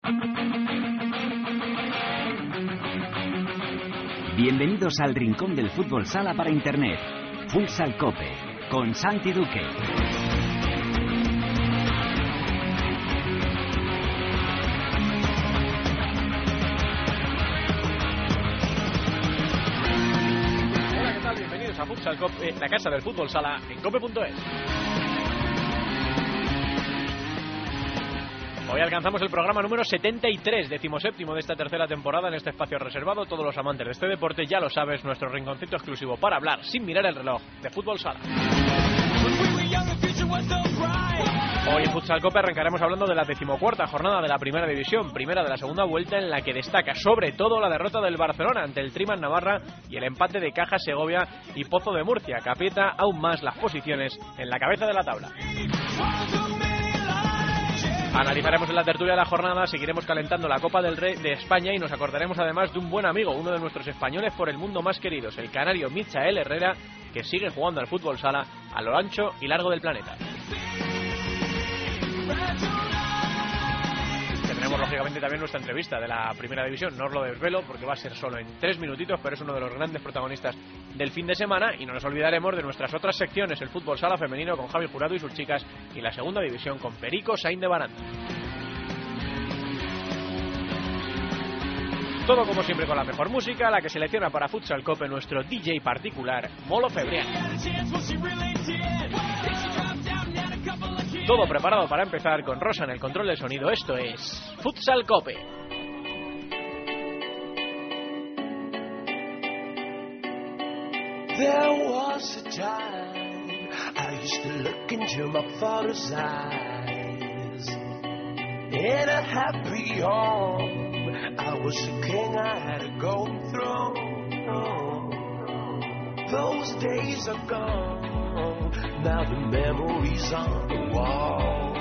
Bienvenidos al rincón del fútbol sala para internet. Futsal Cope, con Santi Duque. Hola, ¿qué tal? Bienvenidos a Futsal Cope, la casa del fútbol sala en cope.es. Hoy alcanzamos el programa número 73, 17º de esta tercera temporada en este espacio reservado. Todos los amantes de este deporte, ya lo sabes, nuestro rinconcito exclusivo para hablar sin mirar el reloj de fútbol sala. Hoy en Futsal Cope arrancaremos hablando de la 14ª jornada de la Primera División, primera de la segunda vuelta, en la que destaca sobre todo la derrota del Barcelona ante el Triman Navarra y el empate de Caja Segovia y Pozo de Murcia, que aprieta aún más las posiciones en la cabeza de la tabla. Analizaremos en la tertulia de la jornada, seguiremos calentando la Copa del Rey de España y nos acordaremos además de un buen amigo, uno de nuestros españoles por el mundo más queridos, el canario Michael Herrera, que sigue jugando al fútbol sala a lo ancho y largo del planeta. Tendremos lógicamente también nuestra entrevista de la Primera División, no os lo desvelo porque va a ser solo en 3 minutitos, pero es uno de los grandes protagonistas del fin de semana, y no nos olvidaremos de nuestras otras secciones, el fútbol sala femenino con Javi Jurado y sus chicas, y la segunda división con Perico Sainz de Baranda. Todo como siempre con la mejor música, la que selecciona para Futsal Cope nuestro DJ particular, Molo Febrián. Todo preparado para empezar con Rosa en el control del sonido. Esto es Futsal Cope. There was a time I used to look into my father's eyes. In a happy home, I was a king, I had a golden throne. Those days are gone, now the memories on the wall.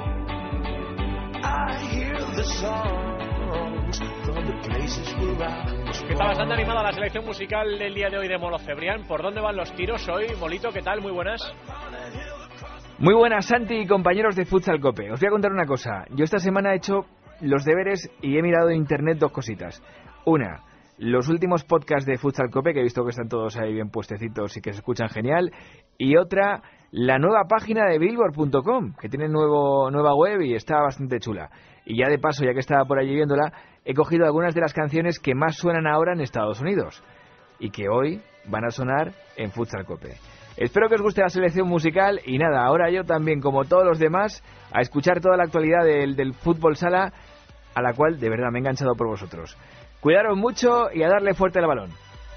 I hear the songs from the places where I was born. Está bastante animada la selección musical del día de hoy de Molo Cebrián. ¿Por dónde van los tiros hoy? Molito, ¿qué tal? Muy buenas. Muy buenas, Santi y compañeros de Futsal Cope. Os voy a contar una cosa. Yo esta semana he hecho los deberes y he mirado en internet dos cositas. Una, los últimos podcasts de Futsal Cope, que he visto que están todos ahí bien puestecitos y que se escuchan genial. Y otra, la nueva página de Billboard.com, que tiene nueva web y está bastante chula. Y ya de paso, ya que estaba por allí viéndola, he cogido algunas de las canciones que más suenan ahora en Estados Unidos y que hoy van a sonar en Futsal Cope. Espero que os guste la selección musical y nada, ahora yo también, como todos los demás, a escuchar toda la actualidad del fútbol sala, a la cual de verdad me he enganchado por vosotros. Cuidaros mucho y a darle fuerte al balón.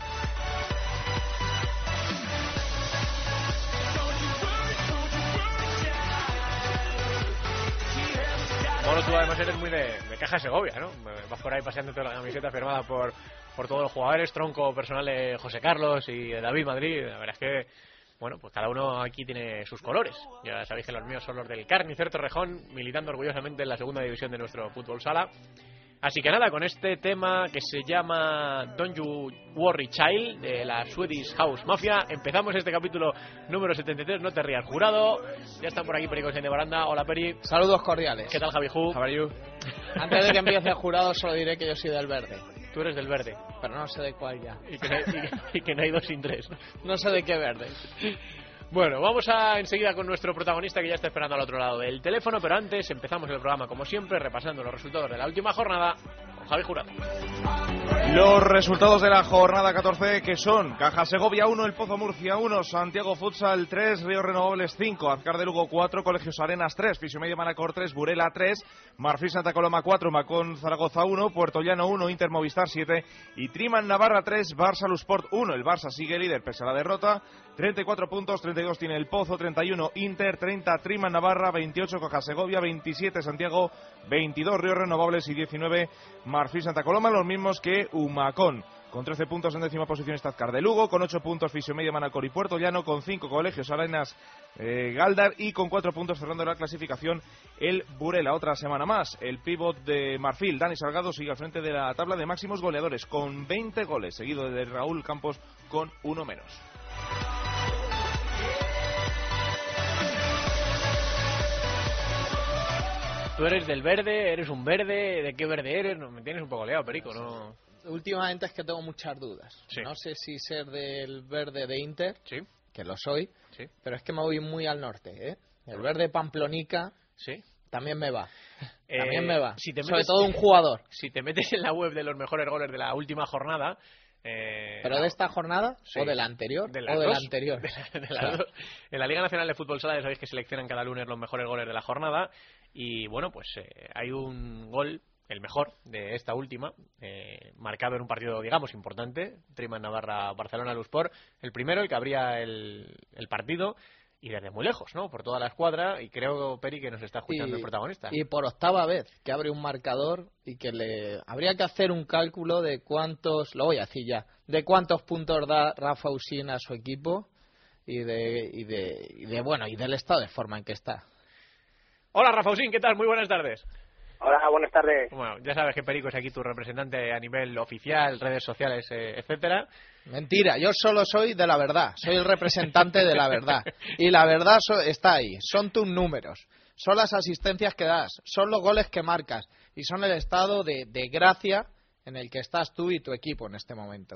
Bueno, tú además eres muy de Caja Segovia, ¿no? Vas por ahí paseando toda la camiseta firmada por todos los jugadores, tronco personal de José Carlos y de David Madrid. La verdad es que, bueno, pues cada uno aquí tiene sus colores. Ya sabéis que los míos son los del Carnicer Torrejón, militando orgullosamente en la segunda división de nuestro fútbol sala. Así que nada, con este tema que se llama Don't You Worry Child, de la Swedish House Mafia, empezamos este capítulo número 73. No te rías, Jurado. Ya están por aquí Perico Sainz de Baranda. Hola, Peri. Saludos cordiales. ¿Qué tal, Javi Ju? How are you? Antes de que empiece el Jurado, solo diré que yo soy del verde. Tú eres del verde. Pero no sé de cuál ya. Y que no hay dos sin tres. No sé de qué verde. Bueno, vamos a enseguida con nuestro protagonista que ya está esperando al otro lado del teléfono, pero antes empezamos el programa como siempre repasando los resultados de la última jornada con Javi Jurado. Los resultados de la jornada 14, que son Caja Segovia 1, El Pozo Murcia 1, Santiago Futsal 3, Ríos Renovables 5, Azcar de Lugo 4, Colegios Arenas 3, Fisiomedia Manacor 3, Burela 3, Marfil Santa Coloma 4, Macón Zaragoza 1, Puerto Llano 1, Inter Movistar 7 y Triman Navarra 3, Barça Lusport 1. El Barça sigue líder pese a la derrota, 34 puntos, 32 tiene El Pozo, 31 Inter, 30 Triman Navarra, 28 Caja Segovia, 27 Santiago, 22 Ríos Renovables y 19 Marfil Santa Coloma, los mismos que Humacón. Con 13 puntos en décima posición está Azcar de Lugo, con 8 puntos Fisiomedia Manacor y Puerto Llano, con 5 Colegios Arenas Galdar y con 4 puntos cerrando la clasificación el Burela. Otra semana más, el pívot de Marfil, Dani Salgado, sigue al frente de la tabla de máximos goleadores con 20 goles, seguido de Raúl Campos con 1 menos. tú eres del verde, eres un verde, ¿de qué verde eres? No, me tienes un poco liado, Perico, ¿no? Últimamente es que tengo muchas dudas. Sí. No sé si ser del verde de Inter, Sí, que lo soy, sí, pero es que me voy muy al norte, ¿eh? El verde Pamplonica sí. también me va. También me va. Si te Sobre metes- todo un jugador. Si te metes en la web de los mejores goles de la última jornada... ¿Pero de esta jornada sí. o de la anterior? De las o de dos. la anterior. De las Claro. dos. En la Liga Nacional de Fútbol Sala ya sabéis que seleccionan cada lunes los mejores goles de la jornada y bueno, pues hay un gol, el mejor de esta última, marcado en un partido, digamos, importante, Triman Navarra Barcelona Luspor, el primero, el que abría el partido y desde muy lejos, ¿no? Por toda la escuadra y creo, Peri, que nos está escuchando el protagonista. Y por octava vez que abre un marcador y que le habría que hacer un cálculo de cuántos, lo voy a decir ya, de cuántos puntos da Rafa Usín a su equipo y del estado de forma en que está. Hola, Rafa Usín, ¿qué tal? Muy buenas tardes. Hola, buenas tardes. Bueno, ya sabes que Perico es aquí tu representante a nivel oficial, redes sociales, etcétera. Mentira, yo solo soy de la verdad, soy el representante de la verdad. Y la verdad está ahí, son tus números, son las asistencias que das, son los goles que marcas y son el estado de gracia en el que estás tú y tu equipo en este momento.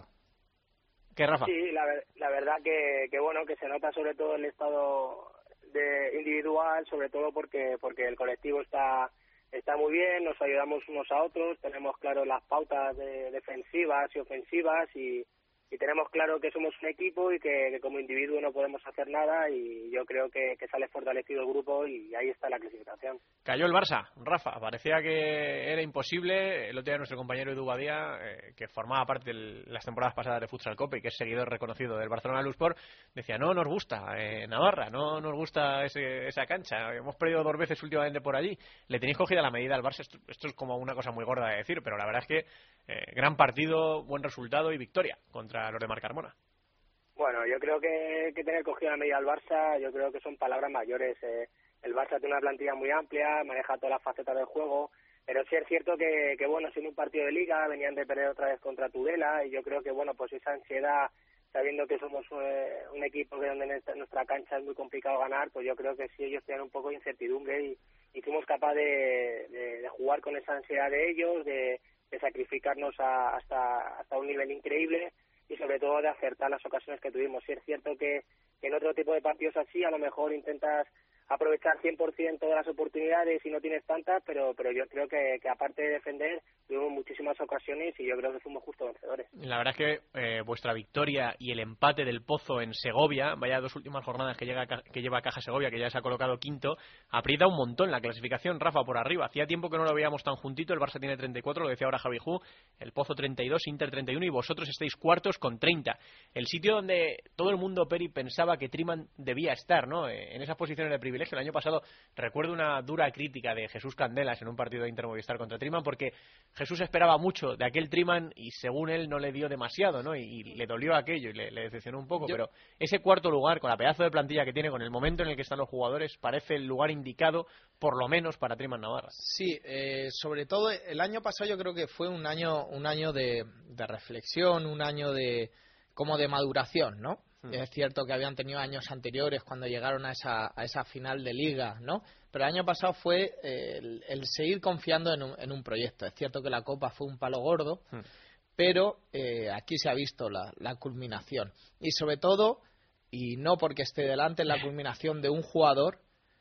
¿Qué, Rafa? Sí, la verdad que bueno, que se nota sobre todo el estado de individual, sobre todo porque el colectivo está muy bien, nos ayudamos unos a otros, tenemos claro las pautas defensivas y ofensivas y tenemos claro que somos un equipo y que como individuo no podemos hacer nada y yo creo que sale fortalecido el grupo y ahí está la clasificación. Cayó el Barça, Rafa, parecía que era imposible. El otro día nuestro compañero Edu Badía, que formaba parte de las temporadas pasadas de Futsal Copa y que es seguidor reconocido del Barcelona Luspor, decía, no nos gusta Navarra, no nos gusta esa cancha, hemos perdido 2 veces últimamente por allí. Le tenéis cogida la medida al Barça, esto es como una cosa muy gorda de decir, pero la verdad es que gran partido, buen resultado y victoria contra los de Marc Carmona. Bueno, yo creo que tener cogida la medida al Barça, yo creo que son palabras mayores. El Barça tiene una plantilla muy amplia, maneja todas las facetas del juego, pero sí es cierto que bueno, siendo un partido de liga, venían de perder otra vez contra Tudela y yo creo que bueno, pues esa ansiedad, sabiendo que somos un equipo que donde en nuestra cancha es muy complicado ganar, pues yo creo que sí ellos tienen un poco de incertidumbre y fuimos capaces de jugar con esa ansiedad de ellos, de sacrificarnos hasta un nivel increíble y sobre todo de acertar las ocasiones que tuvimos. Sí es cierto que en otro tipo de partidos así a lo mejor intentas aprovechar 100% todas las oportunidades y no tienes tantas, pero yo creo que aparte de defender tuvimos muchísimas ocasiones y yo creo que fuimos justos vencedores. La verdad es que vuestra victoria y el empate del Pozo en Segovia, vaya 2 últimas jornadas que lleva Caja Segovia, que ya se ha colocado quinto, aprieta un montón la clasificación, Rafa, por arriba. Hacía tiempo que no lo veíamos tan juntito, el Barça tiene 34, lo decía ahora Javi Ju, el Pozo 32, Inter 31 y vosotros estáis cuartos con 30. El sitio donde todo el mundo, Peri, pensaba que Triman debía estar, ¿no? En esas posiciones de privilegio. El año pasado recuerdo una dura crítica de Jesús Candelas en un partido de Inter Movistar contra Triman porque Jesús esperaba mucho de aquel Triman y según él no le dio demasiado, ¿no? Y le dolió aquello y le decepcionó un poco, pero ese cuarto lugar, con la pedazo de plantilla que tiene, con el momento en el que están los jugadores, parece el lugar indicado, por lo menos, para Triman Navarra. Sí, sobre todo el año pasado yo creo que fue un año de reflexión, un año de maduración, ¿no? Es cierto que habían tenido años anteriores cuando llegaron a esa final de liga, ¿no? Pero el año pasado fue el seguir confiando en un proyecto. Es cierto que la Copa fue un palo gordo, pero aquí se ha visto la culminación. Y sobre todo, y no porque esté delante, la culminación de un jugador.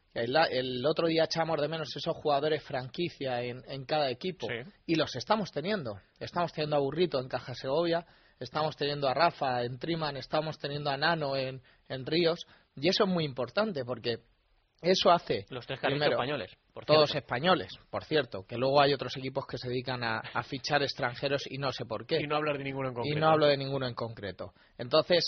El otro día echamos de menos esos jugadores franquicia en cada equipo. Sí. Y los estamos teniendo. Estamos teniendo a Burrito en Caja Segovia, estamos teniendo a Rafa en Triman, estamos teniendo a Nano en Ríos. Y eso es muy importante porque eso hace... Los 3 cariños españoles. Todos españoles, por cierto. Que luego hay otros equipos que se dedican a fichar extranjeros y no sé por qué. Y no hablar de ninguno en concreto. Y no hablo de ninguno en concreto. Entonces,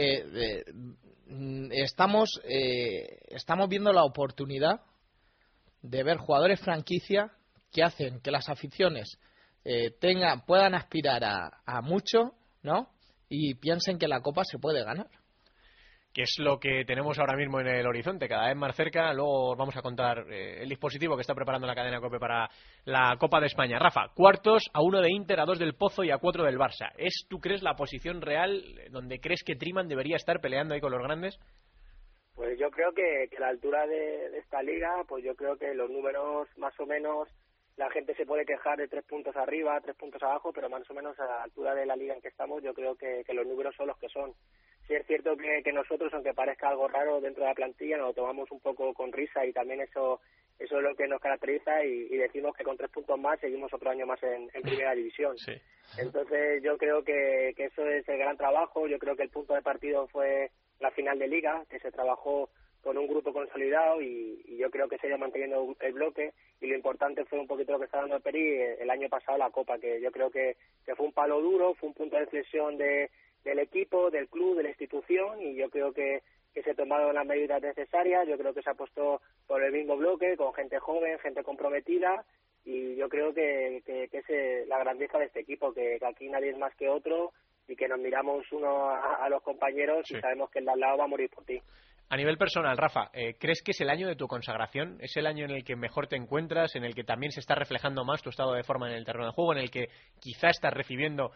estamos viendo la oportunidad de ver jugadores franquicia que hacen que las aficiones puedan aspirar a mucho, ¿no? Y piensen que la Copa se puede ganar. Que es lo que tenemos ahora mismo en el horizonte, cada vez más cerca. Luego os vamos a contar el dispositivo que está preparando la cadena COPE para la Copa de España. Rafa, cuartos, a 1 de Inter, a 2 del Pozo y a 4 del Barça. ¿Es, tú crees, la posición real donde crees que Triman debería estar peleando ahí con los grandes? Pues yo creo que a la altura de esta liga, pues yo creo que los números más o menos, la gente se puede quejar de 3 puntos arriba, 3 puntos abajo, pero más o menos a la altura de la liga en que estamos, yo creo que los números son los que son. Sí es cierto que nosotros, aunque parezca algo raro dentro de la plantilla, nos lo tomamos un poco con risa y también eso es lo que nos caracteriza y decimos que con 3 puntos más seguimos otro año más en primera división. Sí. Entonces yo creo que eso es el gran trabajo. Yo creo que el punto de partido fue la final de liga, que se trabajó con un grupo consolidado y yo creo que se ha ido manteniendo el bloque, y lo importante fue un poquito lo que está dando el Peri el año pasado, la Copa, que yo creo que fue un palo duro, fue un punto de inflexión del equipo, del club, de la institución, y yo creo que se tomaron las medidas necesarias. Yo creo que se apostó por el mismo bloque, con gente joven, gente comprometida, y yo creo que es la grandeza de este equipo, que aquí nadie es más que otro y que nos miramos uno a los compañeros y sabemos que el de al lado va a morir por ti. A nivel personal, Rafa, ¿crees que es el año de tu consagración? ¿Es el año en el que mejor te encuentras, en el que también se está reflejando más tu estado de forma en el terreno de juego, en el que quizá estás recibiendo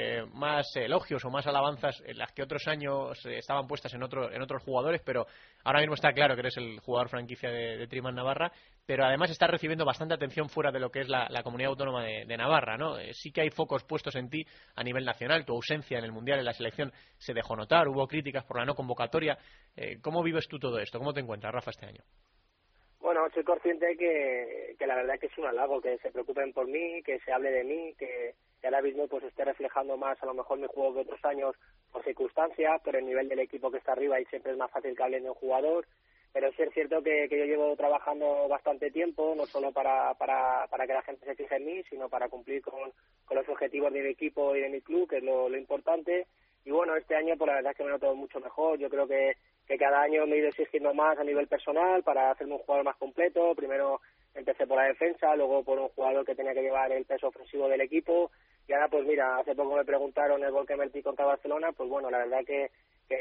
más elogios o más alabanzas en las que otros años estaban puestas en otros jugadores, pero ahora mismo está claro que eres el jugador franquicia de Triman Navarra, pero además estás recibiendo bastante atención fuera de lo que es la comunidad autónoma de Navarra, ¿no? Sí que hay focos puestos en ti a nivel nacional, tu ausencia en el Mundial, en la selección, se dejó notar, hubo críticas por la no convocatoria. ¿Cómo vives tú todo esto? ¿Cómo te encuentras, Rafa, este año? Bueno, soy consciente que la verdad es que es un halago, que se preocupen por mí, que se hable de mí, que ahora mismo pues esté reflejando más a lo mejor mi juego que otros años por circunstancias, pero el nivel del equipo que está arriba y siempre es más fácil que hablen de un jugador. Pero sí es cierto que yo llevo trabajando bastante tiempo, no solo para que la gente se fije en mí, sino para cumplir con los objetivos de mi equipo y de mi club, que es lo importante. Y bueno, este año pues la verdad es que me noto mucho mejor. Yo creo que cada año me he ido exigiendo más a nivel personal para hacerme un jugador más completo. Primero empecé por la defensa, luego por un jugador que tenía que llevar el peso ofensivo del equipo. Y ahora pues mira, hace poco me preguntaron el gol que metí contra Barcelona, pues bueno, la verdad que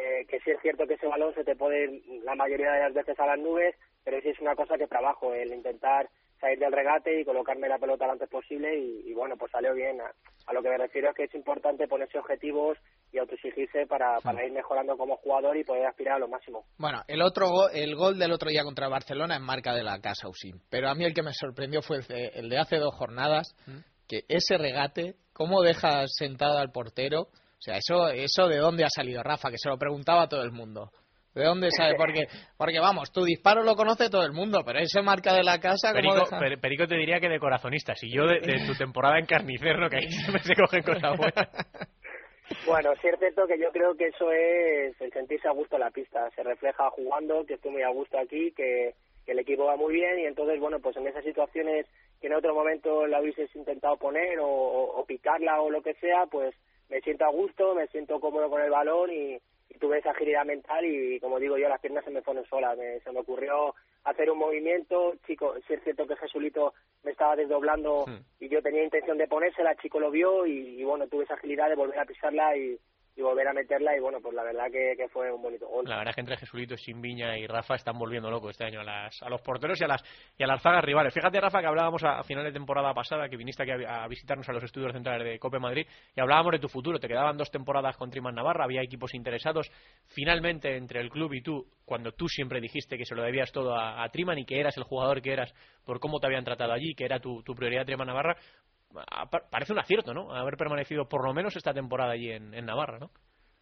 sí es cierto que ese balón se te puede ir la mayoría de las veces a las nubes, pero sí es una cosa que trabajo, el intentar salir del regate y colocarme la pelota lo antes posible y bueno, pues salió bien. A lo que me refiero es que es importante ponerse objetivos y autoexigirse para ir mejorando como jugador y poder aspirar a lo máximo. Bueno, el gol del otro día contra Barcelona es marca de la casa Usín, pero a mí el que me sorprendió fue el de hace 2 jornadas, que ese regate, cómo dejas sentado al portero, o sea, eso de dónde ha salido, Rafa, que se lo preguntaba a todo el mundo. ¿De dónde sabe? Porque vamos, tu disparo lo conoce todo el mundo, pero ese marca de la casa... Perico te diría que de corazonistas, y yo de tu temporada en Carnicerro, que ahí siempre se cogen cosas buenas. Bueno, sí es cierto que yo creo que eso es el sentirse a gusto en la pista. Se refleja jugando, que estoy muy a gusto aquí, que el equipo va muy bien, y entonces, bueno, pues en esas situaciones que en otro momento la hubieses intentado poner o picarla o lo que sea, pues me siento a gusto, me siento cómodo con el balón y tuve esa agilidad mental y, como digo yo, las piernas se me ponen solas. Se me ocurrió hacer un movimiento, chico, sí es cierto que Jesulito me estaba desdoblando y yo tenía intención de ponérsela, el chico lo vio y bueno, tuve esa agilidad de volver a pisarla y volver a meterla y bueno, pues la verdad que fue un bonito gol. La verdad es que entre Jesulito, Simbiña y Rafa están volviendo locos este año a los porteros y a las zagas rivales. Fíjate, Rafa, que hablábamos a final de temporada pasada, que viniste aquí a visitarnos a los estudios centrales de COPE Madrid y hablábamos de tu futuro. Te quedaban 2 temporadas con Triman Navarra, había equipos interesados. Finalmente, entre el club y tú, cuando tú siempre dijiste que se lo debías todo a Triman y que eras el jugador que eras por cómo te habían tratado allí, que era tu prioridad Triman Navarra, parece un acierto, ¿no? Haber permanecido por lo menos esta temporada allí en Navarra, ¿no?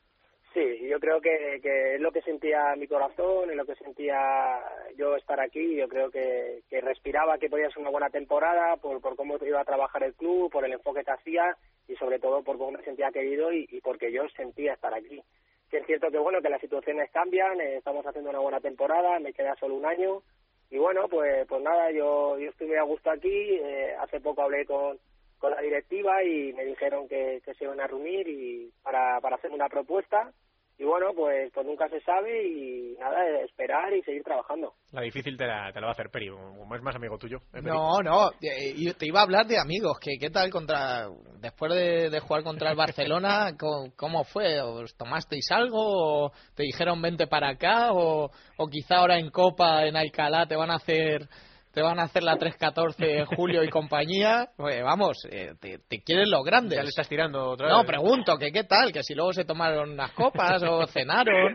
Sí, yo creo que es lo que sentía mi corazón, es lo que sentía yo estar aquí. Yo creo que respiraba que podía ser una buena temporada por cómo iba a trabajar el club, por el enfoque que hacía y sobre todo por cómo me sentía querido y porque yo sentía estar aquí. Sí es cierto que bueno, que las situaciones cambian, estamos haciendo una buena temporada, me queda solo un año y bueno, pues nada, yo estoy muy a gusto aquí. Hace poco hablé con la directiva y me dijeron que se iban a reunir y para hacer una propuesta. Y bueno, pues nunca se sabe y nada, esperar y seguir trabajando. La difícil te la va a hacer Peri, como es más amigo tuyo. No, yo te iba a hablar de amigos, que qué tal después de jugar contra el Barcelona, ¿cómo fue? ¿Os tomasteis algo? ¿O te dijeron vente para acá? ¿O quizá ahora en Copa, en Alcalá, te van a hacer la 3-14 Julio y compañía? Pues vamos, te quieren los grandes. Ya le estás tirando otra vez. No, pregunto, que qué tal, que si luego se tomaron unas copas o cenaron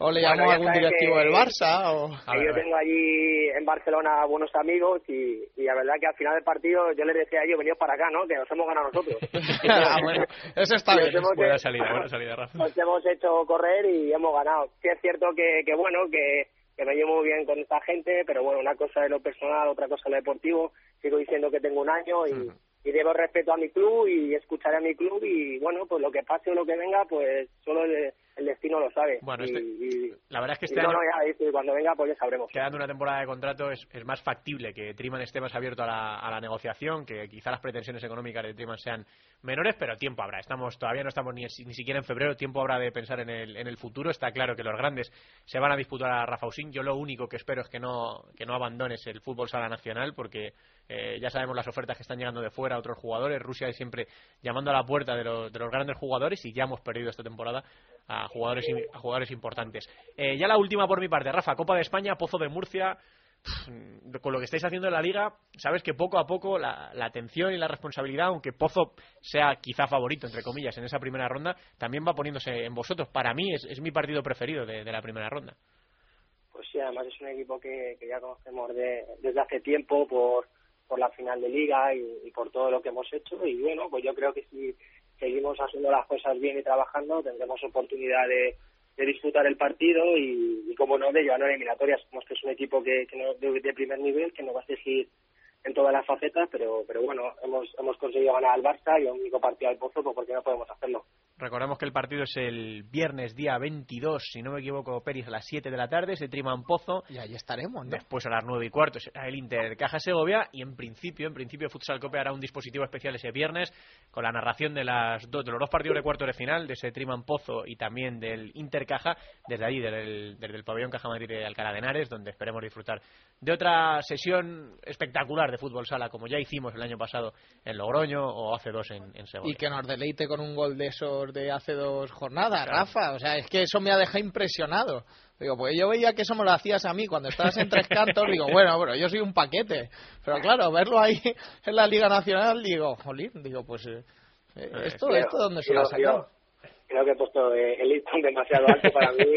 O le Bueno, llamo a ya algún sabes directivo que- del Barça. O... que yo tengo allí en Barcelona buenos amigos y la verdad que al final del partido yo les decía a ellos, veníos para acá, ¿no? Que nos hemos ganado nosotros. Ah, bueno, eso está Nos bien. hemos- Buena salida, Rafa. Nos hemos hecho correr y hemos ganado. Sí es cierto que bueno, que me llevo muy bien con esta gente, pero bueno, una cosa es lo personal, otra cosa es lo deportivo. Sigo diciendo que tengo un año y debo respeto a mi club y escucharé a mi club y bueno, pues lo que pase o lo que venga, pues solo el destino lo sabe. Bueno, la verdad es que y este año, ya, cuando venga, pues ya sabremos. quedando una temporada de contrato, es más factible que Triman esté más abierto a la negociación, que quizá las pretensiones económicas de Triman sean menores, pero tiempo habrá. Todavía no estamos ni siquiera en febrero, tiempo habrá de pensar en el futuro. Está claro que los grandes se van a disputar a Rafa Usín. Yo lo único que espero es que no abandones el fútbol sala nacional, porque ya sabemos las ofertas que están llegando de fuera a otros jugadores. Rusia es siempre llamando a la puerta de los grandes jugadores y ya hemos perdido esta temporada a jugadores importantes. Ya la última por mi parte, Rafa, Copa de España, Pozo de Murcia. Con lo que estáis haciendo en la liga, sabes que poco a poco la atención y la responsabilidad, aunque Pozo sea quizá favorito, entre comillas, en esa primera ronda, también va poniéndose en vosotros. Para mí es mi partido preferido de la primera ronda. Pues sí, además es un equipo que ya conocemos desde hace tiempo por la final de liga y por todo lo que hemos hecho y bueno, pues yo creo que si seguimos haciendo las cosas bien y trabajando tendremos oportunidad de disputar el partido y como no, de llevar a eliminatorias. Sabemos que es un equipo que no de primer nivel, que no va a exigir en todas las facetas, pero bueno, hemos conseguido ganar al Barça y a un único partido al Pozo, pues ¿por qué no podemos hacerlo? Recordemos que el partido es el viernes día 22, si no me equivoco, Peris, a las 7 de la tarde, se Triman Pozo. Y ahí estaremos, ¿no? Después a las 9:15 será el Inter Caja Segovia y en principio Futsal Cope hará un dispositivo especial ese viernes con la narración de los dos partidos de cuartos de final, de ese Triman Pozo y también del Inter Caja, desde allí, desde el pabellón Caja Madrid de Alcalá de Henares, donde esperemos disfrutar de otra sesión espectacular de fútbol sala, como ya hicimos el año pasado en Logroño o hace 2 en Segovia. Y que nos deleite con un gol de esos de hace 2 jornadas, Claro. Rafa. O sea, es que eso me ha dejado impresionado. Digo, pues yo veía que eso me lo hacías a mí cuando estabas en Tres Cantos. Digo, bueno, yo soy un paquete. Pero claro, verlo ahí en la Liga Nacional, digo, jolín, digo, pues ¿esto dónde se lo ha sacado? Creo que he puesto el listón demasiado alto para mí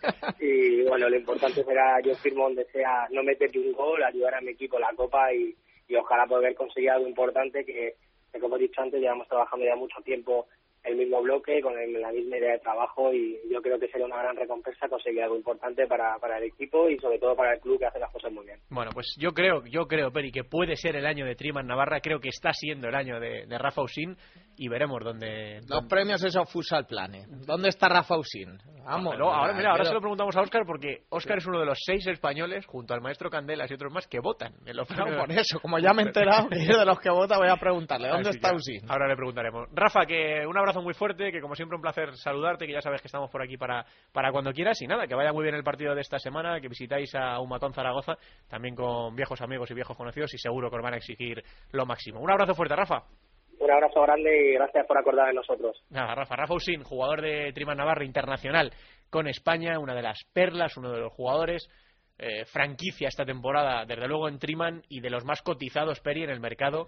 y bueno, lo importante será, yo firmo donde sea, no meterte un gol, ayudar a mi equipo en la Copa y ojalá poder conseguir algo importante que como he dicho antes, llevamos trabajando ya mucho tiempo el mismo bloque, con la misma idea de trabajo y yo creo que sería una gran recompensa conseguir algo importante para el equipo y sobre todo para el club que hace las cosas muy bien. Bueno, pues yo creo, Peri, que puede ser el año de Triman Navarra, creo que está siendo el año de Rafa Usín y veremos dónde... Los premios esos Futsal Planet. ¿Dónde está Rafa Usín? Vamos. Ahora se lo preguntamos a Óscar porque Óscar es uno de los 6 españoles, junto al maestro Candelas y otros más, que votan en los premios. No, por eso, como ya me he enterado que es de los que vota, voy a preguntarle, ¿dónde está Usín? Ahora le preguntaremos. Rafa, que un abrazo muy fuerte, que como siempre un placer saludarte, que ya sabes que estamos por aquí para cuando quieras y nada, que vaya muy bien el partido de esta semana, que visitáis a Humacón Zaragoza, también con viejos amigos y viejos conocidos y seguro que os van a exigir lo máximo. Un abrazo fuerte, Rafa. Un abrazo grande y gracias por acordar de nosotros. Nada, Rafa Usín, jugador de Triman Navarra internacional con España, una de las perlas, uno de los jugadores franquicia esta temporada, desde luego en Triman y de los más cotizados, Peri, en el mercado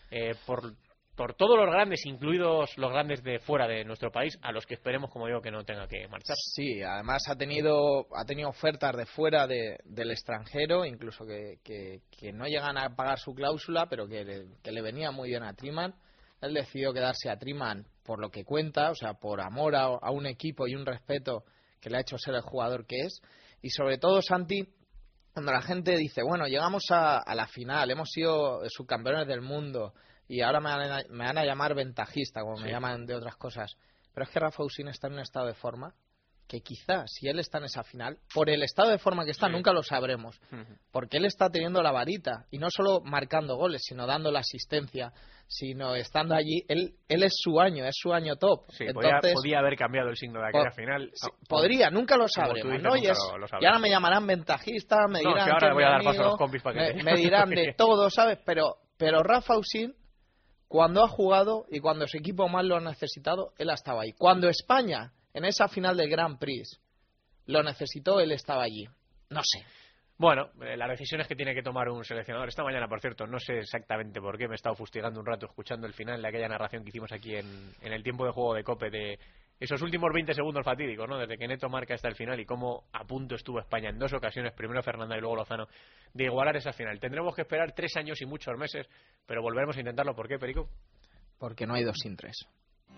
por todos los grandes, incluidos los grandes de fuera de nuestro país, a los que esperemos, como digo, que no tenga que marchar. Sí, además ha tenido ofertas de fuera del extranjero, incluso que no llegan a pagar su cláusula, pero que le venía muy bien a Triman. Él decidió quedarse a Triman por lo que cuenta, o sea, por amor a un equipo y un respeto que le ha hecho ser el jugador que es. Y sobre todo, Santi, cuando la gente dice, bueno, llegamos a la final, hemos sido subcampeones del mundo y ahora me van a llamar ventajista, como me llaman de otras cosas. Pero es que Rafa Usín está en un estado de forma que quizás, si él está en esa final, por el estado de forma que está, nunca lo sabremos. Porque él está teniendo la varita, y no solo marcando goles, sino dando la asistencia, sino estando allí. Él es su año top. Sí, entonces, podía haber cambiado el signo de aquella final. Sí, podría, nunca lo sabremos, dices, ¿no? nunca y lo sabremos. ahora me llamarán ventajista, me dirán que ahora que voy a dar amigo, paso a los compis para que me dirán de todo, ¿sabes? Pero Rafa Usín, cuando ha jugado y cuando su equipo más lo ha necesitado, él estaba ahí. Cuando España, en esa final del Grand Prix, lo necesitó, él estaba allí. No sé. Bueno, las decisiones que tiene que tomar un seleccionador. Esta mañana, por cierto, no sé exactamente por qué, me he estado fustigando un rato escuchando el final de aquella narración que hicimos aquí en el tiempo de juego de COPE de esos últimos 20 segundos fatídicos, ¿no? Desde que Neto marca hasta el final y cómo a punto estuvo España en 2 ocasiones, primero Fernanda y luego Lozano, de igualar esa final. Tendremos que esperar 3 años y muchos meses, pero volveremos a intentarlo. ¿Por qué, Perico? Porque no hay 2 sin 3.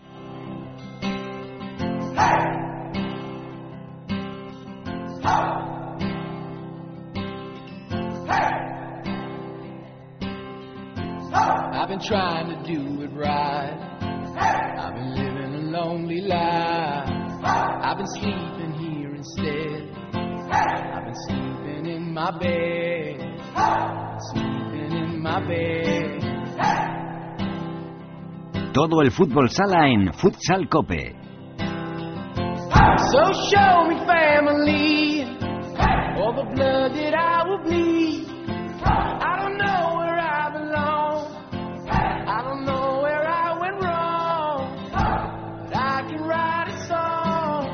I've been trying to do it right. I've been living a lonely life. I've been sleeping here instead. I've been sleeping in my bed. Sleeping in my bed. Todo el fútbol sala en Futsal Cope. So show me family, all the blood that I will bleed. I don't know where I belong. I don't know where I went wrong, but I can write a song.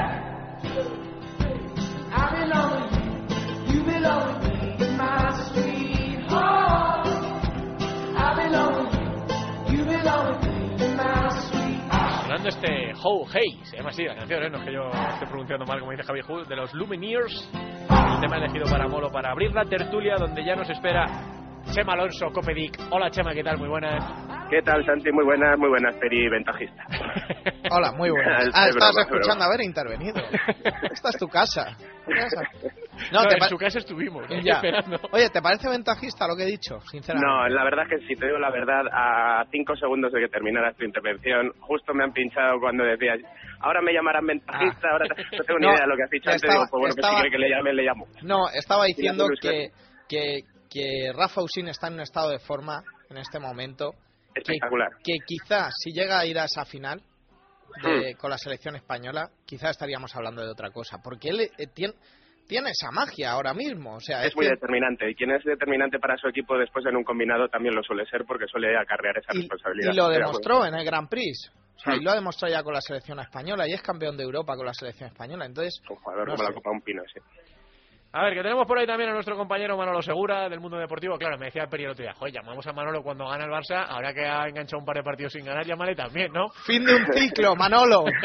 I belong to you, you belong to me, my sweet home. I belong to you belong to me, my sweet home. Sonando este Ho Hey, se llama así la canción, ¿eh? No es que yo esté pronunciando mal, como dice Javi Hood, de los Lumineers. El tema elegido para Molo para abrir la tertulia, donde ya nos espera Chema Alonso, Copedic. Hola Chema, ¿qué tal? Muy buenas. ¿Qué tal, Santi? Muy buenas, Peri, ventajista. Hola, muy buenas. Estabas escuchando haber intervenido. Esta es tu casa. No, en su casa estuvimos, ¿no? Ya. Esperando. Oye, ¿te parece ventajista lo que he dicho? Sinceramente. No, la verdad es que si te digo la verdad, a 5 segundos de que terminaras tu intervención, justo me han pinchado cuando decías, ahora me llamarán ventajista, ahora no tengo ni idea de lo que has dicho antes, digo, pues bueno, pues si quiere que le llame, le llamo. No, estaba diciendo que Rafa Usín está en un estado de forma en este momento. Espectacular. Que quizá, si llega a ir a esa final con la selección española, quizá estaríamos hablando de otra cosa. Porque él tiene esa magia ahora mismo. O sea, es muy determinante. Y quien es determinante para su equipo después en un combinado también lo suele ser porque suele acarrear esa responsabilidad. Y lo demostró en el Grand Prix. O sea, y lo ha demostrado ya con la selección española. Y es campeón de Europa con la selección española. Entonces, un jugador como la Copa Un Pino, sí. A ver, que tenemos por ahí también a nuestro compañero Manolo Segura, del Mundo Deportivo. Claro, me decía el Peri el otro día, joder, llamamos a Manolo cuando gana el Barça, ahora que ha enganchado un par de partidos sin ganar, llámale también, ¿no? Fin de un ciclo, Manolo. Buenos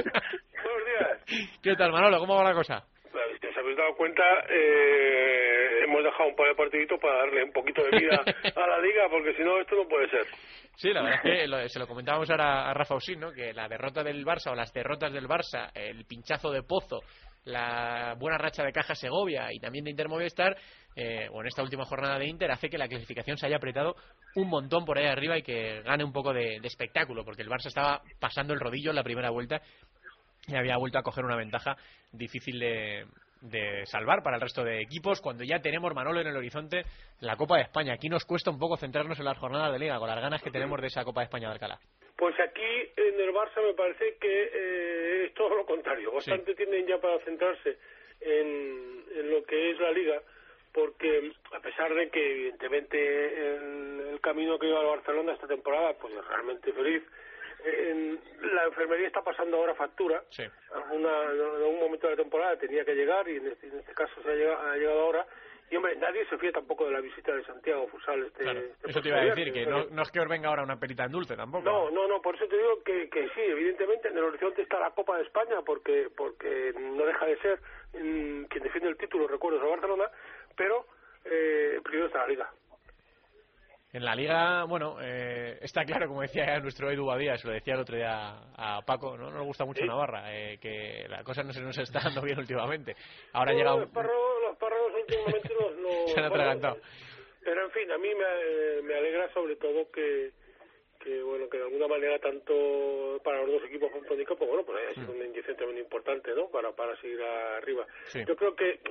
días. ¿Qué tal, Manolo? ¿Cómo va la cosa? Si os habéis dado cuenta, hemos dejado un par de partiditos para darle un poquito de vida a la liga, porque si no, esto no puede ser. Sí, la verdad es que se lo comentábamos ahora a Rafa Usín, ¿no? Que la derrota del Barça o las derrotas del Barça, el pinchazo de Pozo, la buena racha de Caja Segovia y también de Inter Movistar, o en esta última jornada de Inter, hace que la clasificación se haya apretado un montón por ahí arriba y que gane un poco de espectáculo, porque el Barça estaba pasando el rodillo en la primera vuelta y había vuelto a coger una ventaja difícil de salvar para el resto de equipos, cuando ya tenemos, Manolo, en el horizonte la Copa de España. Aquí nos cuesta un poco centrarnos en las jornadas de Liga, con las ganas que tenemos de esa Copa de España de Alcalá. Pues aquí en el Barça me parece que es todo lo contrario. Bastante tienden ya para centrarse en lo que es la Liga, porque a pesar de que evidentemente el camino que lleva el Barcelona esta temporada pues es realmente feliz, la enfermería está pasando ahora factura. Sí. En algún momento de la temporada tenía que llegar y en este caso ha llegado ahora. Y hombre, nadie se fía tampoco de la visita de Santiago Futsal. Eso te iba a decir, que no es que os venga ahora una perita en dulce tampoco. No, por eso te digo que sí, evidentemente en el horizonte está la Copa de España, porque no deja de ser quien defiende el título, recuerdo, es el Barcelona, pero primero está la Liga. En la Liga, bueno, está claro, como decía nuestro Edu Badía, se lo decía el otro día a Paco, no nos gusta mucho Navarra, que la cosa no se nos está dando bien últimamente. Ahora llega los párragos últimamente se han atragantado. Pero en fin, a mí me alegra sobre todo que bueno, que de alguna manera tanto para los dos equipos frontónicos, pues bueno, pues haya sido una inyección también importante, ¿no? Para seguir arriba. Sí. Yo creo que,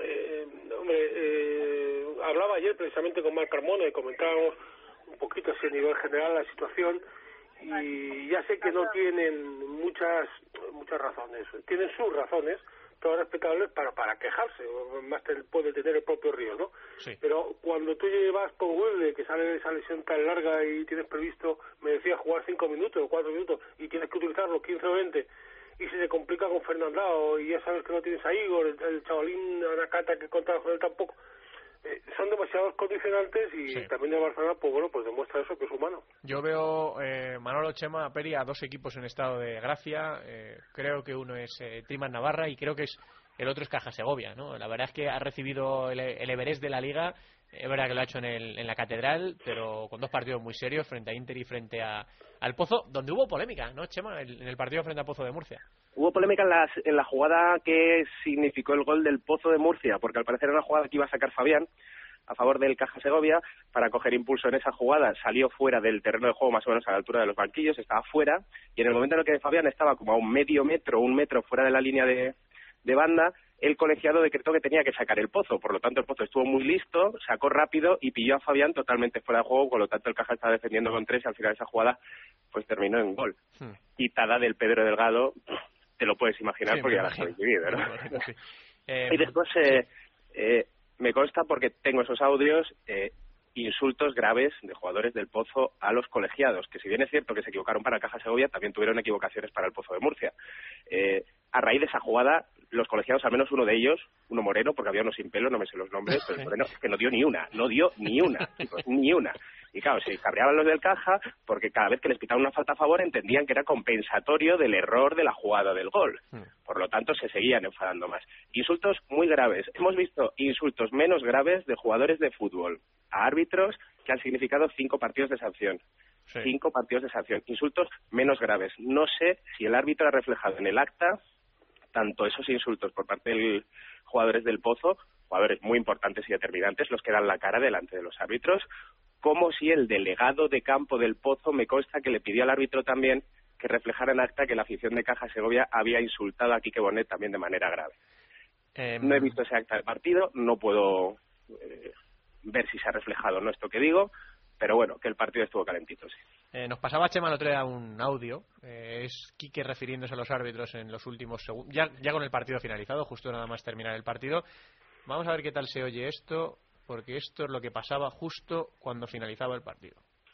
hablaba ayer precisamente con Marc Carmona y comentábamos un poquito así a nivel general la situación, y ya sé que no tienen muchas razones, tienen sus razones, todas respetables para quejarse, más puede tener el propio Río, ¿no? Sí. Pero cuando tú llevas con Wilde, que sale de esa lesión tan larga y tienes previsto, me decía, jugar 5 minutos o 4 minutos y tienes que utilizarlo 15 o 20 y se te complica con Fernandao y ya sabes que no tienes a Igor, el chavalín Anacata que contaba con él tampoco, son demasiados condicionantes y también el Barcelona, pues bueno, pues demuestra eso, que es humano. Yo veo, Manolo, Chema, Peri, a dos equipos en estado de gracia. Creo que uno es Triman Navarra y creo que el otro es Caja Segovia, ¿no? La verdad es que ha recibido el Everest de la Liga. Es verdad que lo ha hecho en la Catedral, pero con dos partidos muy serios, frente a Inter y frente al Pozo, donde hubo polémica, ¿no, Chema? En el partido frente al Pozo de Murcia. Hubo polémica en la jugada que significó el gol del Pozo de Murcia, porque al parecer era una jugada que iba a sacar Fabián a favor del Caja Segovia para coger impulso en esa jugada. Salió fuera del terreno de juego, más o menos a la altura de los banquillos, estaba fuera, y en el momento en el que Fabián estaba como a un metro fuera de la línea de banda, el colegiado decretó que tenía que sacar el Pozo. Por lo tanto, el Pozo estuvo muy listo, sacó rápido y pilló a Fabián totalmente fuera de juego. Por lo tanto, el Caja estaba defendiendo con 3 y al final esa jugada pues terminó en gol. Quitada del Pedro Delgado, te lo puedes imaginar, porque ya la habéis vivido, ¿no? Y después me consta, porque tengo esos audios, insultos graves de jugadores del Pozo a los colegiados, que si bien es cierto que se equivocaron para el Caja Segovia, también tuvieron equivocaciones para el Pozo de Murcia. A raíz de esa jugada, los colegiados, al menos uno de ellos, uno moreno, porque había uno sin pelo, no me sé los nombres, pero el moreno es que no dio ni una, chicos, ni una. Y claro, se cabreaban los del Caja, porque cada vez que les pitaban una falta a favor entendían que era compensatorio del error de la jugada del gol. Por lo tanto, se seguían enfadando más. Insultos muy graves. Hemos visto insultos menos graves de jugadores de fútbol a árbitros que han significado 5 partidos de sanción. 5 partidos de sanción. Insultos menos graves. No sé si el árbitro ha reflejado en el acta tanto esos insultos por parte de jugadores del Pozo, jugadores muy importantes y determinantes, los que dan la cara delante de los árbitros, como si el delegado de campo del Pozo, me consta que le pidió al árbitro también que reflejara en acta que la afición de Caja Segovia había insultado a Quique Bonet también de manera grave. No he visto ese acta del partido, no puedo ver si se ha reflejado o no esto que digo, pero bueno, que el partido estuvo calentito, sí. Nos pasaba Chema el otro día un audio, es Quique refiriéndose a los árbitros en los últimos segundos, ya con el partido finalizado, justo nada más terminar el partido. Vamos a ver qué tal se oye esto, porque esto es lo que pasaba justo cuando finalizaba el partido.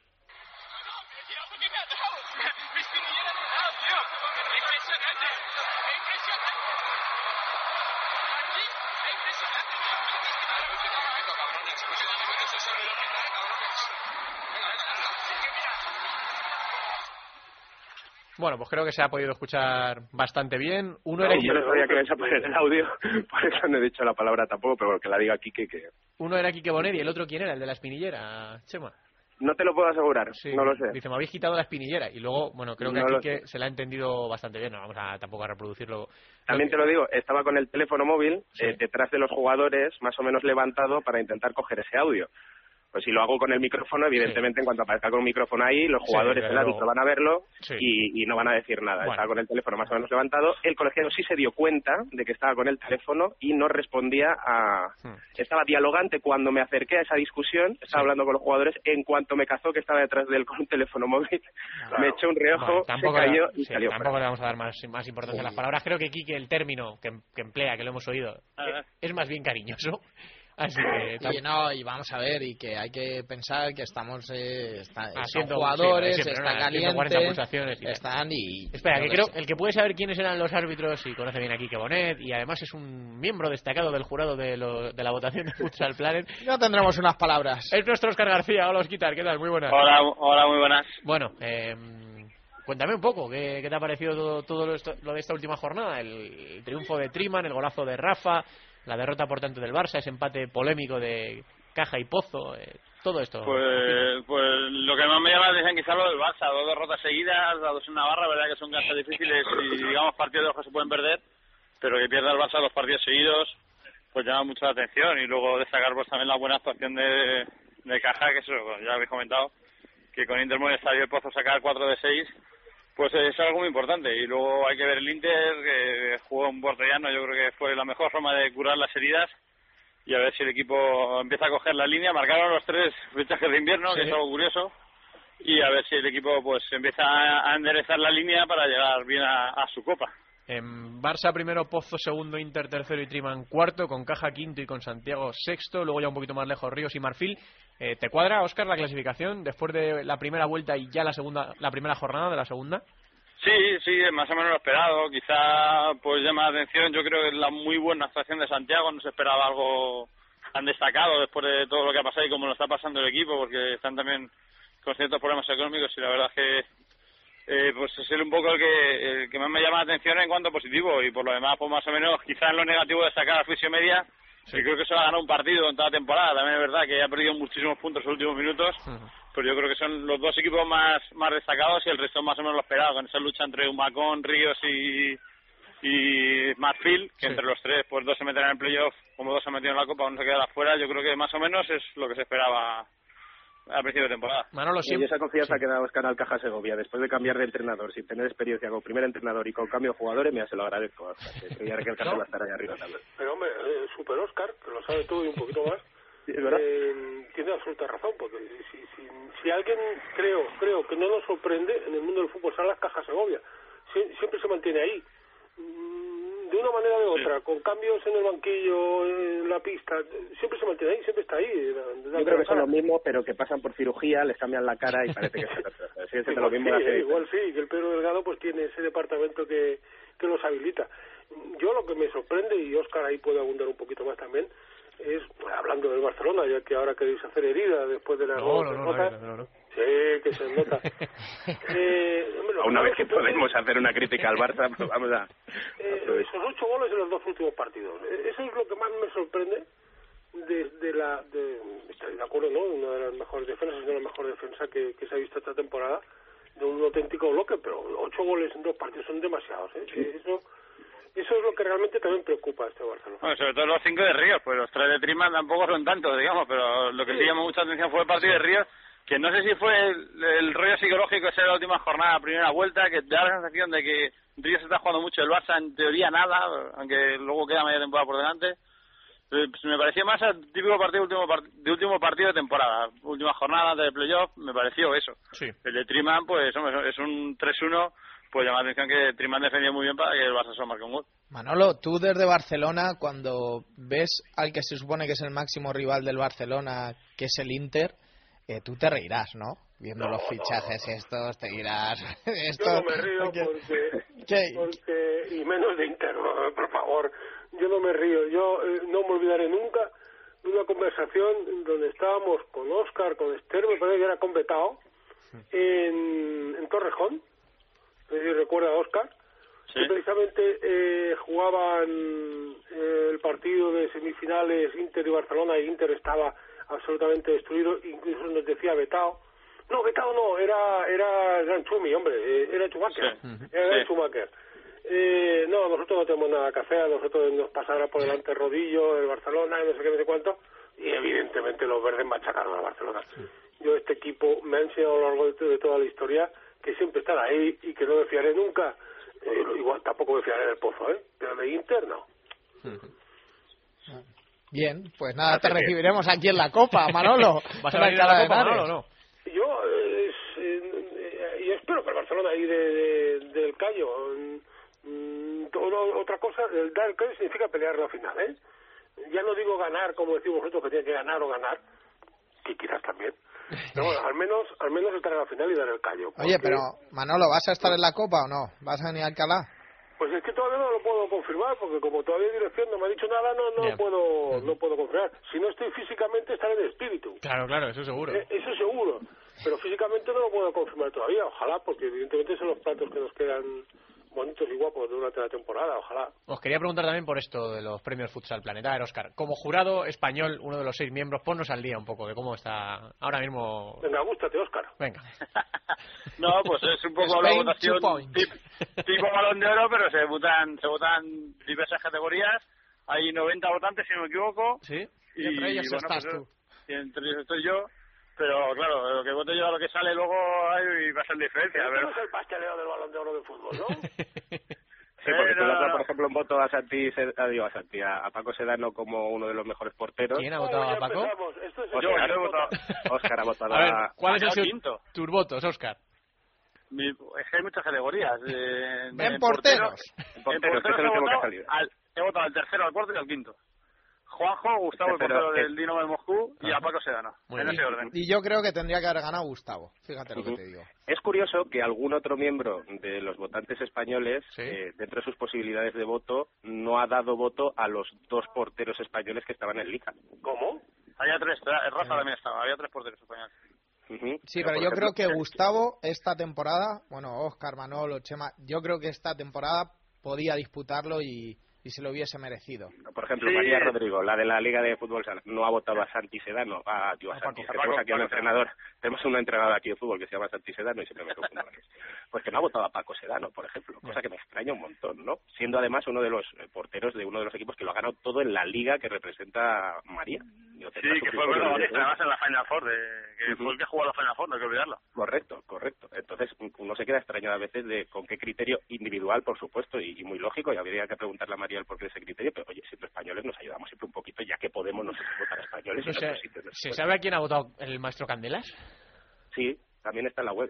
Bueno, pues creo que se ha podido escuchar bastante bien. Yo no sabía que ibais a poner el audio, por eso no he dicho la palabra tampoco, pero que la diga Quique. Que uno era Quique Bonet y el otro, ¿quién era? El de la espinillera, Chema. No te lo puedo asegurar, sí, no lo sé. Dice, me habéis quitado la espinillera. Y luego, bueno, creo que a Quique se la ha entendido bastante bien. No vamos tampoco a reproducirlo. También te lo digo, estaba con el teléfono móvil detrás de los jugadores, más o menos levantado, para intentar coger ese audio. Pues si lo hago con el micrófono, evidentemente, en cuanto aparezca con un micrófono ahí, los jugadores del árbitro van a verlo y no van a decir nada. Bueno. Estaba con el teléfono más o menos levantado. El colegiado sí se dio cuenta de que estaba con el teléfono y no respondía Estaba dialogante cuando me acerqué a esa discusión, estaba hablando con los jugadores. En cuanto me cazó que estaba detrás de él con un teléfono móvil, me echó un reojo, se cayó y salió. Tampoco le vamos a dar más importancia a las palabras. Creo que Quique, el término que emplea, que lo hemos oído, es más bien cariñoso. Así que y vamos a ver, y que hay que pensar que estamos son jugadores, están calientes, están y... Espera, que creo el que puede saber quiénes eran los árbitros y conoce bien a Quique Bonet y además es un miembro destacado del jurado de la votación de Futsal Planet. Ya tendremos unas palabras. Es nuestro Óscar García. Hola, Osquitar, ¿qué tal? Muy buenas. Hola, muy buenas. Bueno, cuéntame un poco, ¿qué te ha parecido todo lo de esta última jornada? El triunfo de Triman, el golazo de Rafa, la derrota por tanto del Barça, ese empate polémico de Caja y Pozo, todo esto. Pues lo que más me llama la atención quizás lo del Barça, 2 derrotas seguidas, las 2 en Navarra, verdad que son canchas difíciles y digamos partidos de los que se pueden perder, pero que pierda el Barça 2 partidos seguidos, pues llama mucho la atención. Y luego destacar pues también la buena actuación de Caja, que eso ya habéis comentado, que con Inter muy estadio el Pozo sacar 4 de 6, pues es algo muy importante. Y luego hay que ver el Inter, que jugó un portellano, yo creo que fue la mejor forma de curar las heridas, y a ver si el equipo empieza a coger la línea. Marcaron los 3 fichajes de invierno, que es algo curioso, y a ver si el equipo pues empieza a enderezar la línea para llegar bien a su copa. En Barça primero, Pozo segundo, Inter tercero y Triman cuarto, con Caja quinto y con Santiago sexto, luego ya un poquito más lejos Ríos y Marfil. ¿Te cuadra, Óscar, la clasificación después de la primera vuelta y ya la primera jornada de la segunda? Sí, más o menos lo esperado. Quizá pues llama la atención, yo creo que la muy buena actuación de Santiago, no se esperaba algo han destacado después de todo lo que ha pasado y cómo lo está pasando el equipo, porque están también con ciertos problemas económicos, y la verdad es que pues es un poco el que más me llama la atención en cuanto a positivo, y por lo demás pues más o menos quizás en lo negativo destacar a Fisio Media, que creo que solo ha ganado un partido en toda la temporada. También es verdad que ha perdido muchísimos puntos en los últimos minutos, pero yo creo que son los dos equipos más destacados, y el resto más o menos lo esperado, con esa lucha entre Humacón, Ríos y Marfil, que entre los tres pues dos se meterán en el playoff, como dos se han metido en la Copa, uno se quedará fuera. Yo creo que más o menos es lo que se esperaba a principio de temporada. Manolo, y esa confianza que da Óscar al Caja Segovia después de cambiar de entrenador, sin tener experiencia como primer entrenador y con cambio de jugadores, mira, se lo agradezco. Y ahora que el Caja va a estar ahí arriba también. Pero hombre, Super Óscar, que lo sabe todo y un poquito más, sí, es verdad. Tiene absoluta razón, porque si alguien creo que no nos sorprende en el mundo del fútbol sala es Caja Segovia. Siempre se mantiene ahí, de una manera o de otra, con cambios en el banquillo, en la pista, siempre se mantiene ahí, siempre está ahí. Yo creo que son los mismos, pero que pasan por cirugía, les cambian la cara y parece que es lo mismo. Igual sí, que el Pedro Delgado pues tiene ese departamento que los habilita. Yo lo que me sorprende, y Óscar ahí puede abundar un poquito más también, es, hablando del Barcelona, ya que ahora queréis hacer herida después de la No. Sí, que se nota. Una vez que podemos hacer una crítica al Barça, pues vamos a... esos 8 goles en los 2 últimos partidos. Eso es lo que más me sorprende estoy de acuerdo, ¿no? Una de las mejores defensas, una de las mejores defensas que se ha visto esta temporada, de un auténtico bloque, pero 8 goles en 2 partidos son demasiados, ¿eh? Sí. Eso es lo que realmente también preocupa a este Barcelona. Bueno, sobre todo los 5 de Ríos, pues los 3 de Triman tampoco son tantos, digamos, pero lo que sí llamó mucha atención fue el partido de Ríos, que no sé si fue el rollo psicológico ese de la última jornada, primera vuelta, que da la sensación de que Ríos está jugando mucho, el Barça en teoría nada, aunque luego queda media temporada por delante. Pues me parecía más el típico partido de último partido de temporada, última jornada de playoff, me pareció eso. Sí. El de Triman, pues hombre, es un 3-1, pues llama la atención que Triman defendió muy bien para que el Barça solo marque un gol. Manolo, tú desde Barcelona, cuando ves al que se supone que es el máximo rival del Barcelona, que es el Inter, tú te reirás, ¿no? Viendo los fichajes estos, te dirás... Yo no me río porque y menos de Inter, por favor. Yo no me río. Yo no me olvidaré nunca de una conversación donde estábamos con Óscar, con Esther, me parece que era con Betao, en Torrejón. No sé si recuerda a Óscar. Sí. Que precisamente jugaban el partido de semifinales Inter y Barcelona, y Inter estaba absolutamente destruido. Incluso nos decía Betao, era Gran Chumi, hombre, era Schumacher, era Gran Schumacher. No, nosotros no tenemos nada que hacer, a nosotros nos pasará por delante el rodillo, el Barcelona, y no sé qué, no sé cuánto, y evidentemente los verdes machacaron al Barcelona. Yo este equipo me ha enseñado a lo largo de toda la historia que siempre estará ahí y que no me fiaré nunca, igual tampoco me fiaré del Pozo, pero de Inter no. Bien, pues nada, te recibiremos aquí en la Copa, Manolo. ¿Vas a venir a la Copa, Manolo, o no? Yo espero que el Barcelona ahí del Cayo. Otra cosa, el dar el Cayo significa pelear la final, ¿eh? Ya no digo ganar, como decimos vosotros, que tiene que ganar o ganar, que quizás también. Pero bueno, al menos estar en la final y dar el Cayo. Porque... Oye, pero Manolo, ¿vas a estar en la Copa o no? ¿Vas a venir a Alcalá? Pues es que todavía no lo puedo confirmar, porque como todavía dirección no me ha dicho nada, no puedo confirmar. Si no estoy físicamente, estaré en espíritu. Claro, eso seguro. Eso seguro, pero físicamente no lo puedo confirmar todavía, ojalá, porque evidentemente son los platos que nos quedan bonitos y guapos durante la temporada, ojalá. Os quería preguntar también por esto de los premios Futsal Planeta. A ver, Óscar, como jurado español, uno de los 6 miembros, ponnos al día un poco de cómo está ahora mismo. Venga, gústate, Óscar. Venga. No, pues es un poco la votación tipo Balón de Oro, pero se votan diversas categorías. Hay 90 votantes, si no me equivoco. Sí. Y entre ellos estás pues, tú. Y entre ellos estoy yo. Pero claro, lo que vote yo a lo que sale luego ahí va a ser diferencia. Pero es el pasteleo del Balón de Oro de fútbol, ¿no? Sí, porque tú das, por ejemplo, un voto a Paco Sedano como uno de los mejores porteros. ¿Quién ha votado a Paco? Yo he votado. Óscar ha votado a ver, ¿cuál es el quinto? Tus votos, Óscar? Es que hay muchas categorías. En porteros. En porteros he votado al tercero, al cuarto y al quinto. Juanjo, Gustavo, el Pero portero del Dinamo de Moscú, y a Paco Sedano, en ese orden. Y yo creo que tendría que haber ganado Gustavo, fíjate lo que te digo. Es curioso que algún otro miembro de los votantes españoles, dentro de sus posibilidades de voto, no ha dado voto a los 2 porteros españoles que estaban en Liga. ¿Cómo? Había 3, Rafa también estaba, había 3 porteros españoles. Sí, pero yo creo que Gustavo esta temporada, bueno, Óscar, Manolo, Chema, yo creo que esta temporada podía disputarlo y se lo hubiese merecido. Por ejemplo, María Rodrigo, la de la Liga de Fútbol Sala, no ha votado a Santi Sedano, a Santi. Tenemos aquí a un entrenador, tenemos un entrenador aquí de fútbol que se llama Santi Sedano y siempre me confundo. Pues que no ha votado a Paco Sedano, por ejemplo, cosa que me extraña un montón, ¿no? Siendo además uno de los porteros de uno de los equipos que lo ha ganado todo en la liga que representa María. Sí, que fue el protagonista además en la Final Four, que fue el que jugó a la Final Four, no hay que olvidarlo. Correcto. Entonces uno se queda extrañado a veces de con qué criterio individual, por supuesto, y muy lógico, y habría que preguntarle a María el porqué de ese criterio, pero oye, siempre españoles nos ayudamos siempre un poquito, ya que podemos nosotros votar a españoles. ¿Se sabe a quién ha votado el maestro Candelas? Sí, también está en la web.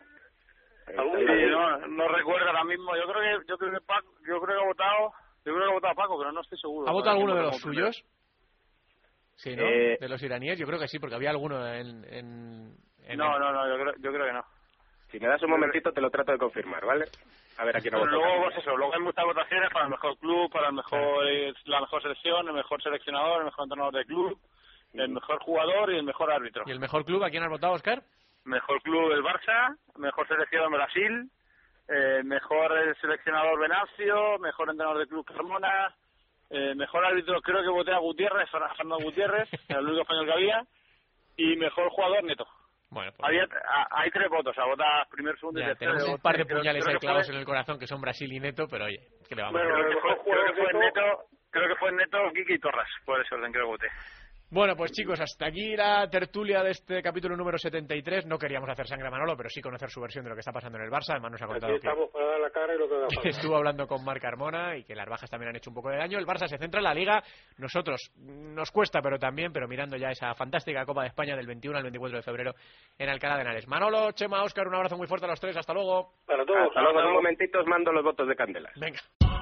No recuerdo ahora mismo, yo creo que ha votado a Paco, pero no estoy seguro. ¿Ha votado alguno de los suyos? Sí, ¿no? De los iraníes, yo creo que sí, porque había alguno en No, yo creo que no. Si me das un momentito te lo trato de confirmar, ¿vale? A ver a quién ha votado. Luego hay muchas votaciones para el mejor club, para la mejor selección, el mejor seleccionador, el mejor entrenador del club, el mejor jugador y el mejor árbitro. ¿Y el mejor club a quién has votado, Óscar? Mejor club el Barça, mejor seleccionador Brasil, mejor seleccionador Venancio, mejor entrenador del club Carmona, mejor árbitro creo que voté a Gutiérrez, Fernando Gutiérrez, el único español que había, y mejor jugador Neto. Bueno, pues hay 3 votos, a votar primero, segundo y tercero. Tenemos un par de puñales ahí clavados en el corazón que son Brasil y Neto, pero oye, ¿qué le vamos a hacer? Creo que fue Neto, Quique y Torras, por ese orden creo que voté. Bueno, pues chicos, hasta aquí la tertulia de este capítulo número 73. No queríamos hacer sangre a Manolo, pero sí conocer su versión de lo que está pasando en el Barça. Además nos ha contado que estuvo hablando con Marc Carmona y que las bajas también han hecho un poco de daño. El Barça se centra en la Liga. Nosotros nos cuesta, pero mirando ya esa fantástica Copa de España del 21 al 24 de febrero en Alcalá de Henares. Manolo, Chema, Óscar, un abrazo muy fuerte a los 3. Hasta luego. Para todos. Hasta luego. En un momentito os mando los votos de Candelas. Venga.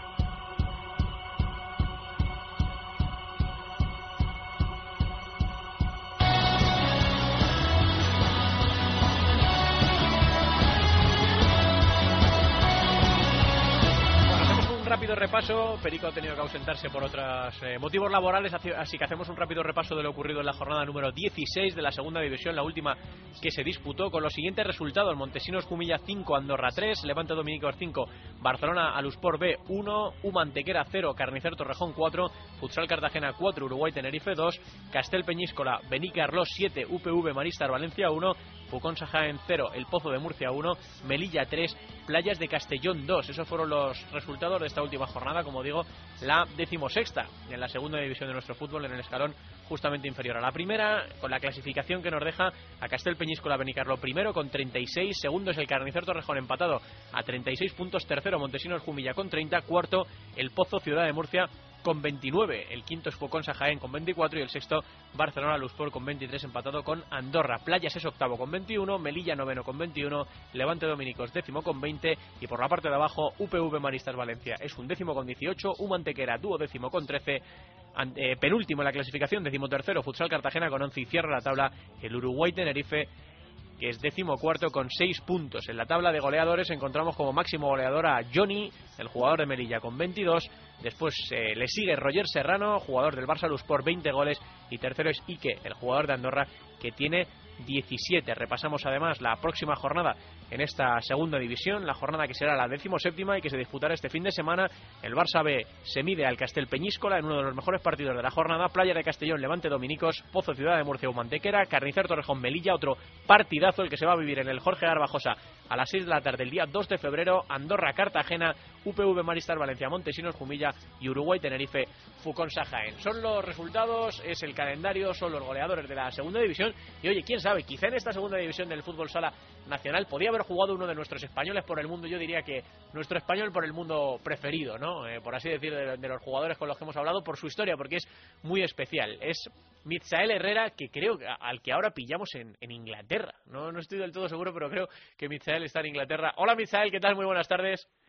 Rápido repaso. Perico ha tenido que ausentarse por otros motivos laborales, así que hacemos un rápido repaso de lo ocurrido en la jornada número 16 de la segunda división, la última que se disputó, con los siguientes resultados: Montesinos Jumilla 5, Andorra 3, Levante Dominicos 5, Barcelona Aluspor B 1, Humantequera 0, Carnicer Torrejón 4, Futsal Cartagena 4, Uruguay Tenerife 2, Castel Peñíscola Benicarlós 7, UPV Maristar Valencia 1, Fuconsa Jaén 0, El Pozo de Murcia 1, Melilla 3, Playas de Castellón 2. Esos fueron los resultados de esta última jornada, como digo, la 16ª en la segunda división de nuestro fútbol, en el escalón justamente inferior a la primera, con la clasificación que nos deja a Castel Peñíscola Benicarló primero con 36, segundo es el Carnicer Torrejón empatado a 36 puntos, tercero Montesinos Jumilla con 30, cuarto El Pozo Ciudad de Murcia con 29, el quinto es Fuconsa Jaén con 24 y el sexto Barcelona Luspor con 23, empatado con Andorra. Playas es octavo con 21, Melilla noveno con 21, Levante Dominicos décimo con 20 y por la parte de abajo UPV Maristas Valencia es un décimo con 18, Humantequera duodécimo con 13, penúltimo en la clasificación, decimotercero Futsal Cartagena con 11 y cierra la tabla el Uruguay Tenerife, que es 14º con 6 puntos. En la tabla de goleadores encontramos como máximo goleador a Johnny, el jugador de Melilla, con 22. Después le sigue Roger Serrano, jugador del Barça Luz, por 20 goles. Y tercero es Ike, el jugador de Andorra, que tiene 17. Repasamos además la próxima jornada en esta segunda división, la jornada que será la 17ª y que se disputará este fin de semana. El Barça B se mide al Castel Peñíscola en uno de los mejores partidos de la jornada. Playa de Castellón, Levante Dominicos, Pozo Ciudad de Murcia, Humantequera, Carnicer Torrejón, Melilla, otro partidazo el que se va a vivir en el Jorge Garbajosa a las 6 de la tarde el día 2 de febrero, Andorra Cartagena, UPV Maristar Valencia, Montesinos Jumilla y Uruguay Tenerife Fuconsa Jaén. Son los resultados, es el calendario, son los goleadores de la segunda división y oye, quién sabe, quizá en esta segunda división del fútbol sala nacional podía haber jugado uno de nuestros españoles por el mundo. Yo diría que nuestro español por el mundo preferido, ¿no? Por así decir, de los jugadores con los que hemos hablado, por su historia, porque es muy especial. Es Mitzael Herrera, que creo al que ahora pillamos en Inglaterra. No estoy del todo seguro, pero creo que Mitzael está en Inglaterra. Hola Mitzael, ¿qué tal? Muy buenas tardes.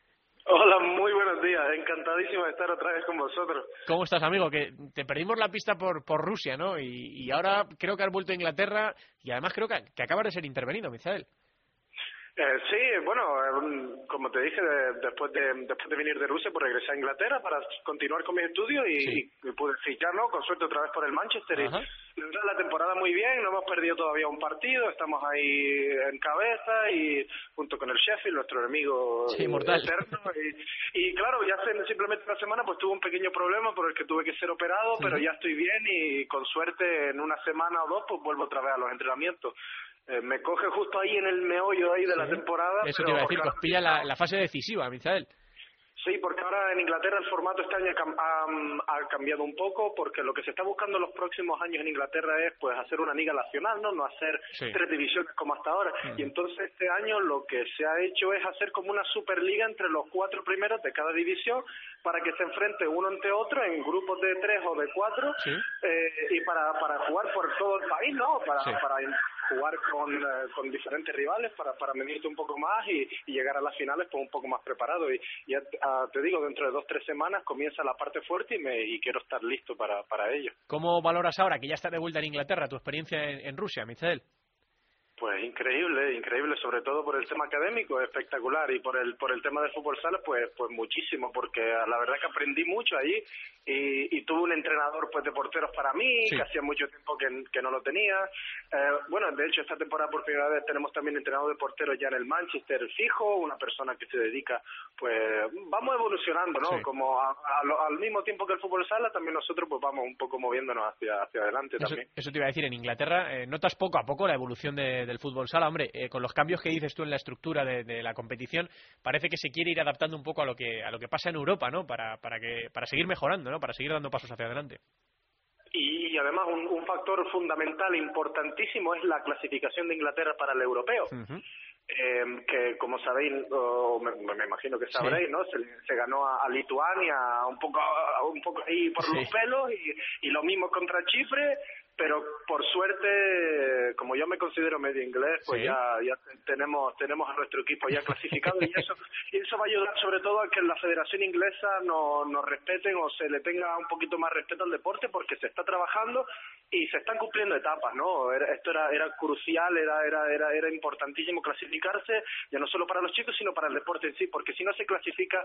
Hola, muy buenos días. Encantadísimo de estar otra vez con vosotros. ¿Cómo estás, amigo? Que te perdimos la pista por Rusia, ¿no? Y ahora creo que has vuelto a Inglaterra y además creo que acabas de ser intervenido, Michael. Sí, bueno, como te dije, después de venir de Rusia, pues regresé a Inglaterra para continuar con mis estudios y pude fichar, ¿no? Con suerte otra vez por el Manchester. Ajá. Y la temporada muy bien, no hemos perdido todavía un partido, estamos ahí en cabeza y junto con el Sheffield, nuestro enemigo mortal. eterno. Y claro, ya hace simplemente una semana pues tuve un pequeño problema por el que tuve que ser operado, pero ya estoy bien y con suerte en una semana o dos pues vuelvo otra vez a los entrenamientos. Me coge justo ahí en el meollo ahí de la temporada. Eso te iba a decir, que os pilla la fase decisiva, Michael. Sí, porque ahora en Inglaterra el formato este año ha cambiado un poco, porque lo que se está buscando en los próximos años en Inglaterra es pues hacer una liga nacional, no hacer 3 divisiones como hasta ahora. Y entonces este año lo que se ha hecho es hacer como una superliga entre los 4 primeros de cada división para que se enfrente uno ante otro en grupos de 3 o de 4 y para jugar por todo el país, ¿no? Para jugar con diferentes rivales para medirte un poco más y llegar a las finales pues un poco más preparado. Y ya te digo, dentro de 2-3 semanas comienza la parte fuerte y quiero estar listo para ello. ¿Cómo valoras ahora que ya estás de vuelta en Inglaterra tu experiencia en Rusia, Michael? Pues increíble, sobre todo por el tema académico, espectacular, y por el tema del fútbol sala, pues muchísimo, porque la verdad que aprendí mucho allí y tuve un entrenador pues de porteros para mí, que hacía mucho tiempo que no lo tenía. Bueno, de hecho esta temporada por primera vez tenemos también entrenador de porteros ya en el Manchester fijo, una persona que se dedica, pues vamos evolucionando, ¿no? Como al mismo tiempo que el fútbol sala, también nosotros pues vamos un poco moviéndonos hacia adelante también. Eso te iba a decir, en Inglaterra notas poco a poco la evolución del fútbol sala, hombre, con los cambios que dices tú en la estructura de la competición, parece que se quiere ir adaptando un poco a lo que pasa en Europa, ¿no? Para seguir mejorando, ¿no? Para seguir dando pasos hacia adelante. Y además un factor fundamental, importantísimo, es la clasificación de Inglaterra para el europeo. Que como sabéis, me imagino que sabréis, ¿no? Se ganó a Lituania un poco ahí por los pelos y lo mismo contra Chipre, pero por suerte, como yo me considero medio inglés, pues ya tenemos a nuestro equipo ya clasificado y eso va a ayudar sobre todo a que la Federación Inglesa nos respeten o se le tenga un poquito más respeto al deporte, porque se está trabajando y se están cumpliendo etapas, ¿no? Esto era crucial, era importantísimo clasificarse, ya no solo para los chicos, sino para el deporte en sí, porque si no se clasifica,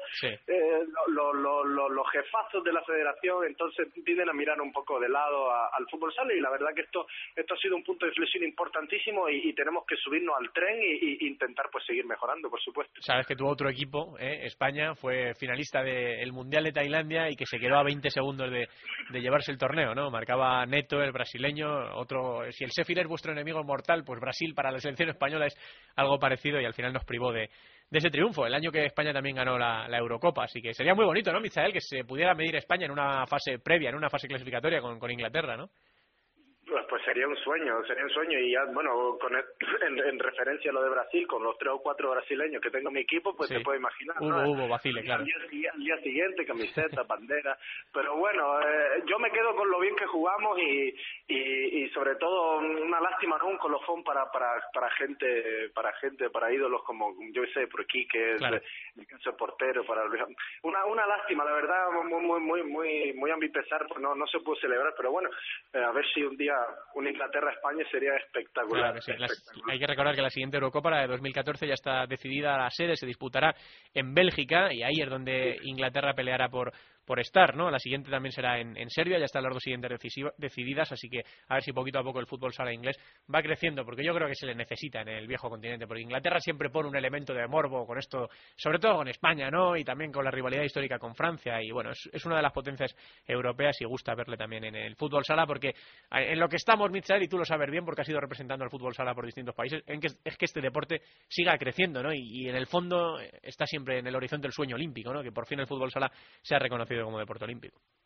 los jefazos de la federación entonces tienden a mirar un poco de lado al fútbol sala, y la verdad que esto ha sido un punto de inflexión importantísimo y tenemos que subirnos al tren e intentar pues seguir mejorando, por supuesto. Sabes que tu otro equipo, España, fue finalista del Mundial de Tailandia y que se quedó a 20 segundos de llevarse el torneo, ¿no? Marcaba Neto, el brasileño, si el Sheffield es vuestro enemigo mortal, pues Brasil para la selección española es algo parecido y al final nos privó de ese triunfo, el año que España también ganó la Eurocopa, así que sería muy bonito, ¿no, Michael, que se pudiera medir España en una fase previa, en una fase clasificatoria con Inglaterra, ¿no? Pues sería un sueño, y ya, bueno, en referencia a lo de Brasil, con los 3 o 4 brasileños que tengo en mi equipo, pues te puedes imaginar, ¿no? Hubo vacile, claro. Al día siguiente, camiseta, bandera, pero bueno, yo me quedo con lo bien que jugamos y sobre todo una lástima, ¿no? Un colofón para gente, para ídolos como, yo sé, por aquí, que es el caso de portero, una lástima, la verdad, muy a mi pesar, pues no se pudo celebrar, pero bueno, a ver si un día una Inglaterra-España sería espectacular. Claro que sí. Hay que recordar que la siguiente Eurocopa, la de 2014, ya está decidida la sede, se disputará en Bélgica y ahí es donde Inglaterra peleará por estar, ¿no? La siguiente también será en Serbia, ya están las 2 siguientes decididas, así que a ver si poquito a poco el fútbol sala inglés va creciendo, porque yo creo que se le necesita en el viejo continente, porque Inglaterra siempre pone un elemento de morbo con esto, sobre todo con España, ¿no? Y también con la rivalidad histórica con Francia, y bueno, es una de las potencias europeas y gusta verle también en el fútbol sala, porque en lo que estamos, Michael, y tú lo sabes bien porque has ido representando al fútbol sala por distintos países, es que este deporte siga creciendo, ¿no? Y en el fondo está siempre en el horizonte el sueño olímpico, ¿no? Que por fin el fútbol sala sea reconocido como deporte olímpico.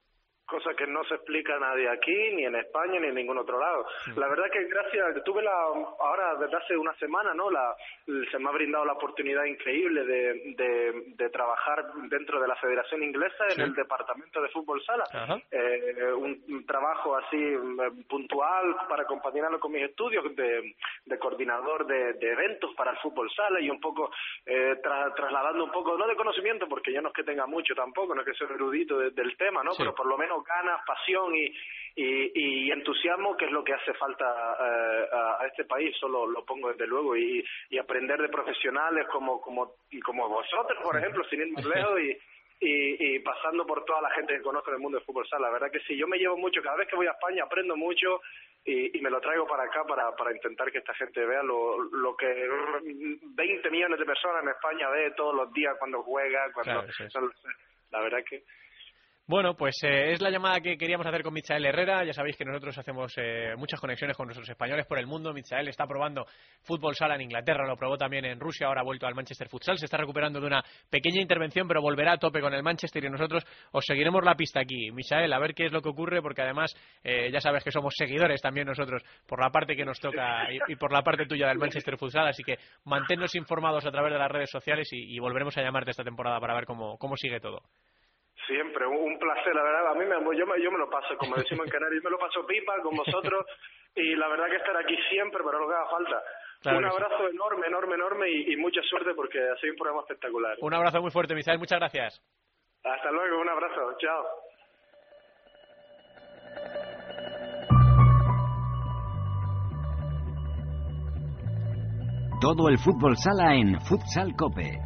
cosa que no se explica a nadie aquí, ni en España, ni en ningún otro lado. La verdad que ahora desde hace una semana, ¿no? Se me ha brindado la oportunidad increíble de trabajar dentro de la Federación Inglesa en el departamento de fútbol sala. Un trabajo así puntual para acompañarlo con mis estudios de coordinador de eventos para el fútbol sala y un poco trasladando un poco, no de conocimiento, porque yo no es que tenga mucho tampoco, no es que soy erudito del tema, ¿no? Pero por lo menos ganas, pasión y entusiasmo, que es lo que hace falta a este país. Solo lo pongo desde luego, y aprender de profesionales como vosotros, por ejemplo, sin ir más lejos, y pasando por toda la gente que conozco en el mundo del fútbol sala. La verdad que sí, yo me llevo mucho, cada vez que voy a España aprendo mucho y me lo traigo para acá para intentar que esta gente vea lo que 20 millones de personas en España ve todos los días cuando juega, la verdad que... Bueno, pues es la llamada que queríamos hacer con Michael Herrera. Ya sabéis que nosotros hacemos muchas conexiones con nuestros españoles por el mundo. Michael está probando fútbol sala en Inglaterra, lo probó también en Rusia, ahora ha vuelto al Manchester Futsal. Se está recuperando de una pequeña intervención, pero volverá a tope con el Manchester y nosotros os seguiremos la pista aquí. Michael, a ver qué es lo que ocurre, porque además ya sabes que somos seguidores también nosotros por la parte que nos toca y por la parte tuya del Manchester Futsal, así que manténnos informados a través de las redes sociales y volveremos a llamarte esta temporada para ver cómo sigue todo. Siempre, un placer, la verdad. A mí yo me lo paso, como decimos en Canarias, yo me lo paso pipa con vosotros y la verdad que estar aquí siempre, pero lo que haga falta. Claro, un abrazo enorme y mucha suerte, porque ha sido un programa espectacular. Un abrazo muy fuerte, Michael, muchas gracias. Hasta luego, un abrazo, chao. Todo el fútbol sala en Futsal Cope.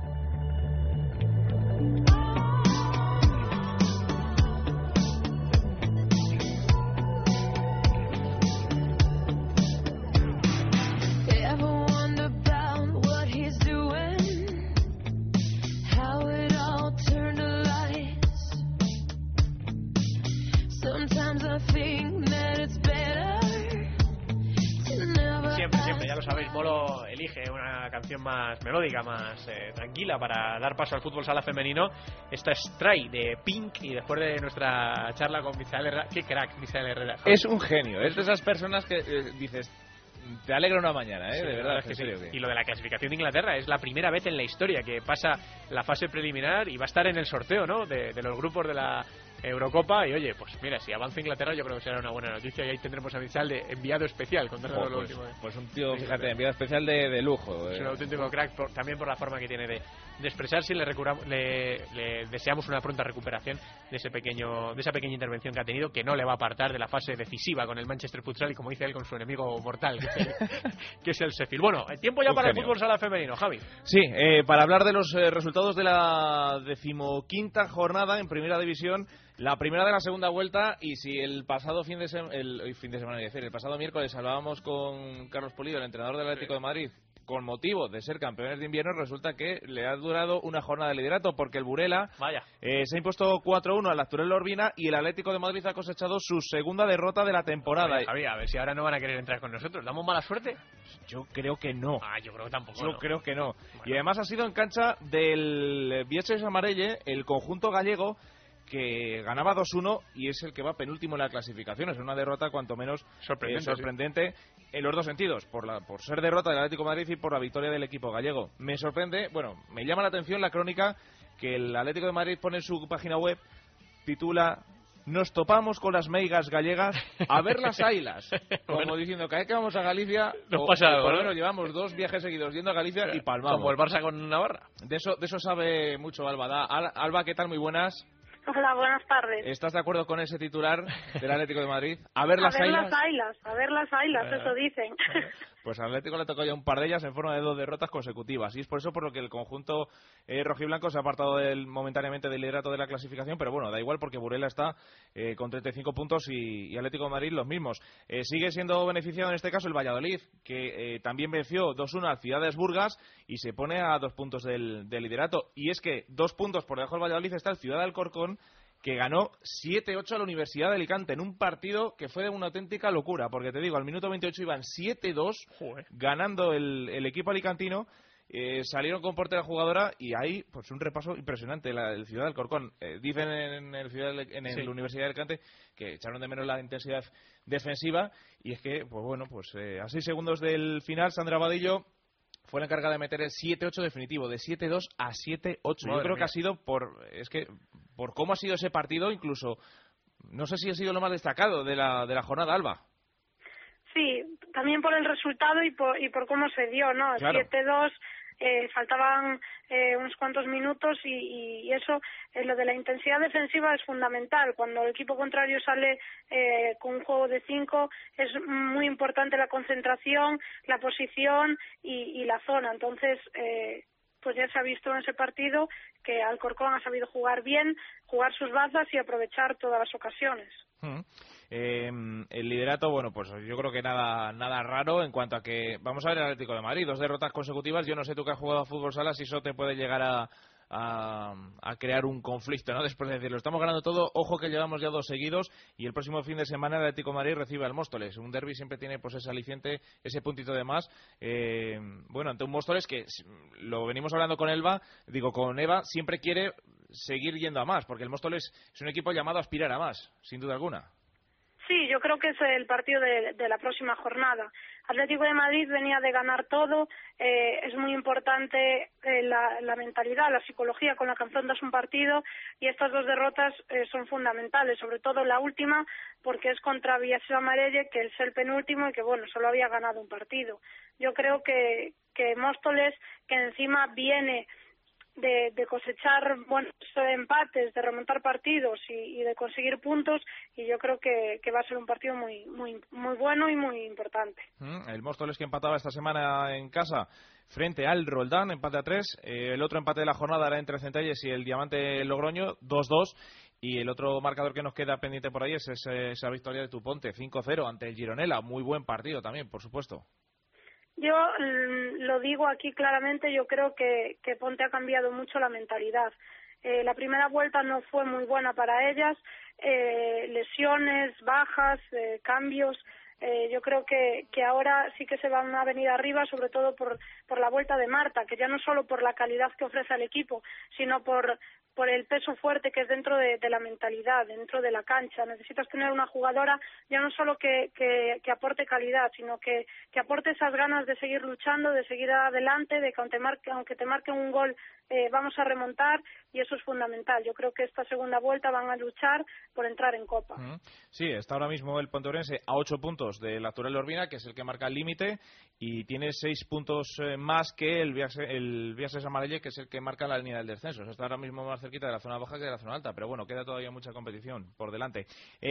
Siempre, ya lo sabéis, Bolo elige una canción más melódica, más tranquila para dar paso al fútbol sala femenino. Esta es Try de Pink, y después de nuestra charla con Michael Herrera, qué crack Michael Herrera. Es un genio, es de esas personas que dices, te alegra una mañana, sí, de verdad. Que sí. Y lo de la clasificación de Inglaterra es la primera vez en la historia que pasa la fase preliminar y va a estar en el sorteo, ¿no?, de los grupos de la Eurocopa. Y oye, pues mira, si avanza Inglaterra yo creo que será una buena noticia, y ahí tendremos a Michal de enviado especial con todo lo último. Pues un tío, fíjate, enviado especial de lujo. Es un auténtico crack, también por la forma que tiene de expresarse, y le deseamos una pronta recuperación de esa pequeña intervención que ha tenido, que no le va a apartar de la fase decisiva con el Manchester Futsal y, como dice él, con su enemigo mortal, que es el Sheffield. Bueno, tiempo ya para el fútbol sala femenino, Javi. Sí, para hablar de los resultados de la 15ª jornada en Primera División, la primera de la segunda vuelta. Y si el pasado el pasado miércoles hablábamos con Carlos Pulido, el entrenador del Atlético de Madrid, con motivo de ser campeones de invierno, resulta que le ha durado una jornada de liderato, porque el Burela se ha impuesto 4-1 al Asturel Urbina, y el Atlético de Madrid ha cosechado su segunda derrota de la temporada. Oye, Javi, a ver si ahora no van a querer entrar con nosotros. ¿Damos mala suerte? Yo creo que no. Yo creo que tampoco. Yo creo que no. Bueno. Y además ha sido en cancha del Vieches Amarelle, el conjunto gallego, que ganaba 2-1 y es el que va penúltimo en la clasificación. Es una derrota cuanto menos sorprendente en los dos sentidos, por ser derrota del Atlético de Madrid y por la victoria del equipo gallego. Me sorprende, me llama la atención la crónica que el Atlético de Madrid pone en su página web, titula: "Nos topamos con las meigas gallegas a ver las ailas", como diciendo que cada vez que vamos a Galicia, pasa algo, por lo menos llevamos 2 viajes seguidos yendo a Galicia y palmamos. Como el Barça con Navarra. De eso sabe mucho Alba. Alba, ¿qué tal? Muy buenas. Hola, buenas tardes. ¿Estás de acuerdo con ese titular del Atlético de Madrid? A ver las ailas, eso dicen. Pues al Atlético le tocó ya un par de ellas en forma de 2 derrotas consecutivas, y es por eso por lo que el conjunto rojiblanco se ha apartado momentáneamente del liderato de la clasificación, pero bueno, da igual, porque Burela está con 35 puntos y Atlético de Madrid los mismos. Sigue siendo beneficiado en este caso el Valladolid, que también venció 2-1 al Ciudades Burgas y se pone a 2 puntos del liderato. Y es que 2 puntos por debajo del Valladolid está el Ciudad de Alcorcón, que ganó 7-8 a la Universidad de Alicante en un partido que fue de una auténtica locura, porque te digo, al minuto 28 iban 7-2 ganando el equipo alicantino, salieron con portera jugadora y ahí pues un repaso impresionante el Ciudad del Alcorcón. Dicen en la Universidad de Alicante que echaron de menos la intensidad defensiva y es que pues bueno, pues a 6 segundos del final Sandra Vadillo fue la encargada de meter el 7-8 definitivo, de 7-2 a 7-8. Yo creo que ha sido por cómo ha sido ese partido, incluso no sé si ha sido lo más destacado de la jornada, Alba. Sí, también por el resultado y por cómo se dio, ¿no? Claro. 7-2, faltaban unos cuantos minutos y eso, lo de la intensidad defensiva es fundamental. Cuando el equipo contrario sale con un juego de 5, es muy importante la concentración, la posición y la zona. Entonces, pues ya se ha visto en ese partido que Alcorcón ha sabido jugar bien, jugar sus bazas y aprovechar todas las ocasiones. El liderato, bueno, pues yo creo que nada raro en cuanto a que vamos a ver el Atlético de Madrid, 2 derrotas consecutivas. Yo no sé tú que has jugado a fútbol sala si eso te puede llegar a crear un conflicto, ¿no? Después de decirlo, estamos ganando todo, ojo que llevamos ya 2 seguidos y el próximo fin de semana el Atlético de Madrid recibe al Móstoles. Un derbi siempre tiene pues ese aliciente, ese puntito de más. Bueno, ante un Móstoles que lo venimos hablando con Eva, siempre quiere seguir yendo a más, porque el Móstoles es un equipo llamado a aspirar a más, sin duda alguna. Sí, yo creo que es el partido de la próxima jornada. Atlético de Madrid venía de ganar todo, es muy importante la mentalidad, la psicología con la que afrontas un partido y estas 2 derrotas son fundamentales, sobre todo la última porque es contra Villaseca Marelle, que es el penúltimo y que bueno, solo había ganado un partido. Yo creo que Móstoles, que encima viene de cosechar buenos empates, de remontar partidos y de conseguir puntos, y yo creo que va a ser un partido muy bueno y muy importante. El Móstoles que empataba esta semana en casa frente al Roldán, empate a 3. El otro empate de la jornada era entre Centelles y el Diamante Logroño, 2-2. Y el otro marcador que nos queda pendiente por ahí es esa victoria de Tuponte, 5-0 ante el Gironella. Muy buen partido también, por supuesto. Yo lo digo aquí claramente, yo creo que Ponte ha cambiado mucho la mentalidad. La primera vuelta no fue muy buena para ellas, lesiones, bajas, cambios. Yo creo que ahora sí que se van a venir arriba, sobre todo por la vuelta de Marta, que ya no solo por la calidad que ofrece al equipo, sino por el peso fuerte que es dentro de la mentalidad, dentro de la cancha. Necesitas tener una jugadora ya no solo que aporte calidad, sino que aporte esas ganas de seguir luchando, de seguir adelante, de que aunque te marquen un gol vamos a remontar, y eso es fundamental. Yo creo que esta segunda vuelta van a luchar por entrar en Copa. Sí, está ahora mismo el Pontevedrense a 8 puntos del actual Urbina, que es el que marca el límite, y tiene 6 puntos más que el Villaseca Marelle, que es el que marca la línea del descenso. O sea, está ahora mismo más cerquita de la zona baja que de la zona alta, pero bueno, queda todavía mucha competición por delante.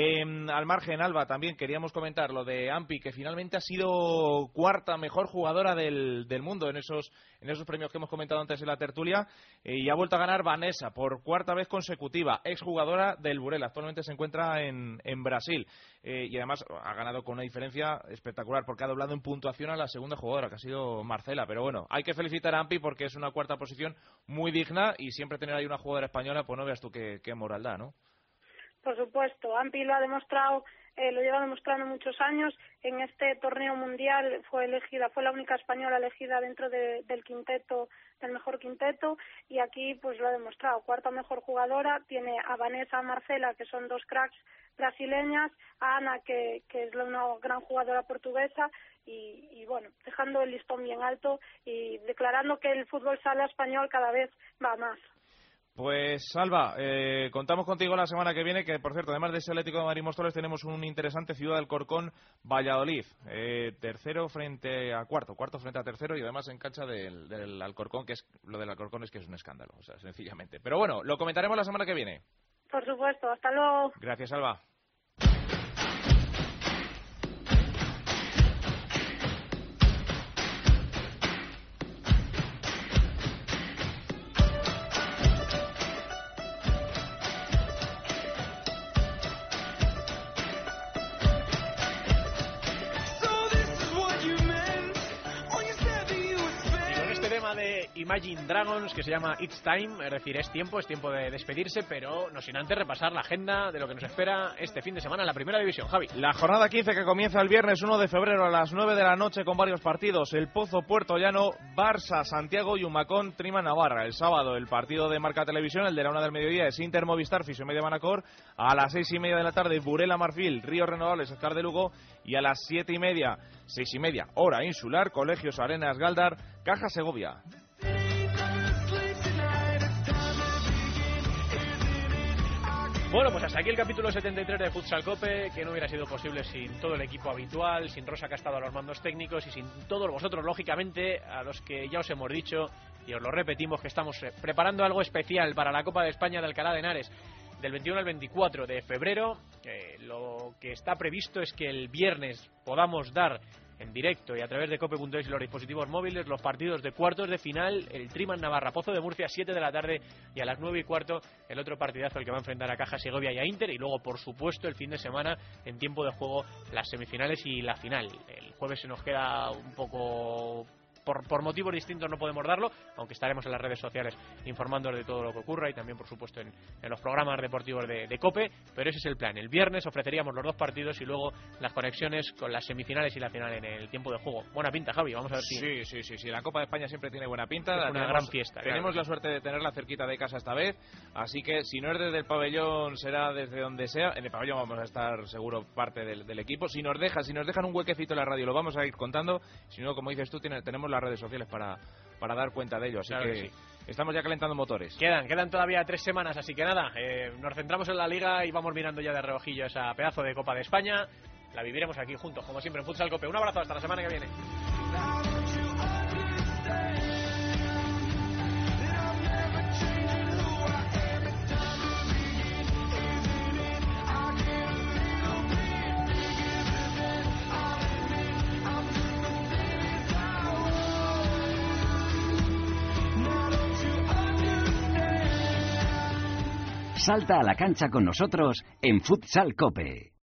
Al margen, Alba, también queríamos comentar lo de Ampi, que finalmente ha sido 4ª mejor jugadora del mundo en esos premios que hemos comentado antes en la tertulia, y ha vuelto a ganar Vanessa por 4ª vez consecutiva, exjugadora del Burela, actualmente se encuentra en Brasil, y además ha ganado con una diferencia espectacular porque ha doblado en puntuación a la segunda jugadora, que ha sido Marcela. Pero bueno, hay que felicitar a Ampi porque es una 4ª posición muy digna, y siempre tener ahí una jugadora española, pues no veas tú qué moral da, ¿no? Por supuesto, Ampi lo ha demostrado, lo lleva demostrando muchos años. En este torneo mundial fue la única española elegida dentro del quinteto, del mejor quinteto, y aquí pues lo ha demostrado. 4ª mejor jugadora, tiene a Vanessa, a Marcela, que son 2 cracks brasileñas, a Ana, que es una gran jugadora portuguesa, y bueno, dejando el listón bien alto y declarando que el fútbol sala español cada vez va más. Pues Alba, contamos contigo la semana que viene, que por cierto, además de ese Atlético de Madrid Móstoles, tenemos un interesante Ciudad del Alcorcón Valladolid, tercero frente a cuarto frente a tercero, y además en cancha del Alcorcón, que es lo del Alcorcón es que es un escándalo, o sea, sencillamente. Pero bueno, lo comentaremos la semana que viene. Por supuesto, hasta luego. Gracias, Alba. Imagine Dragons, que se llama It's Time, es decir, es tiempo de despedirse, pero no sin antes repasar la agenda de lo que nos espera este fin de semana en la Primera División. Javi. La jornada 15 que comienza el viernes 1 de febrero a las 9 de la noche con varios partidos. El Pozo Puerto Llano, Barça, Santiago y Humacón, Trima Navarra. El sábado el partido de Marca Televisión, el de la 1 del mediodía, es Inter Movistar, Fisiomedia Manacor. A las 6:30 de la tarde, Burela Marfil, Ríos Renovables, Oscar de Lugo. Y a las 7:30, 6:30, hora insular, Colegios Arenas Galdar, Caja Segovia. Bueno, pues hasta aquí el capítulo 73 de Futsal Cope, que no hubiera sido posible sin todo el equipo habitual, sin Rosa, que ha estado a los mandos técnicos, y sin todos vosotros, lógicamente, a los que ya os hemos dicho y os lo repetimos, que estamos preparando algo especial para la Copa de España de Alcalá de Henares del 21 al 24 de febrero. Lo que está previsto es que el viernes podamos dar en directo y a través de cope.es y los dispositivos móviles los partidos de cuartos de final, el Triman Navarra Pozo de Murcia, 7 de la tarde, y a las 9:15 el otro partidazo, el que va a enfrentar a Caja Segovia y a Inter, y luego por supuesto el fin de semana en tiempo de juego las semifinales y la final. El jueves se nos queda un poco... Por motivos distintos no podemos darlo, aunque estaremos en las redes sociales informando de todo lo que ocurra y también, por supuesto, en los programas deportivos de COPE, pero ese es el plan. El viernes ofreceríamos los dos partidos y luego las conexiones con las semifinales y la final en el tiempo de juego. Buena pinta, Javi, vamos a ver si... Sí, la Copa de España siempre tiene buena pinta. Es una gran fiesta. Tenemos la suerte de tenerla cerquita de casa esta vez, así que si no es desde el pabellón, será desde donde sea. En el pabellón vamos a estar seguro parte del equipo. Si nos dejan un huequecito en la radio, lo vamos a ir contando. Si no, como dices tú, tenemos las redes sociales para dar cuenta de ello, así claro que sí. Estamos ya calentando motores. Quedan todavía 3 semanas, así que nada, nos centramos en la Liga y vamos mirando ya de reojillo esa pedazo de Copa de España. La viviremos aquí juntos, como siempre, en Futsal Cope. Un abrazo, hasta la semana que viene. Salta a la cancha con nosotros en Futsal Cope.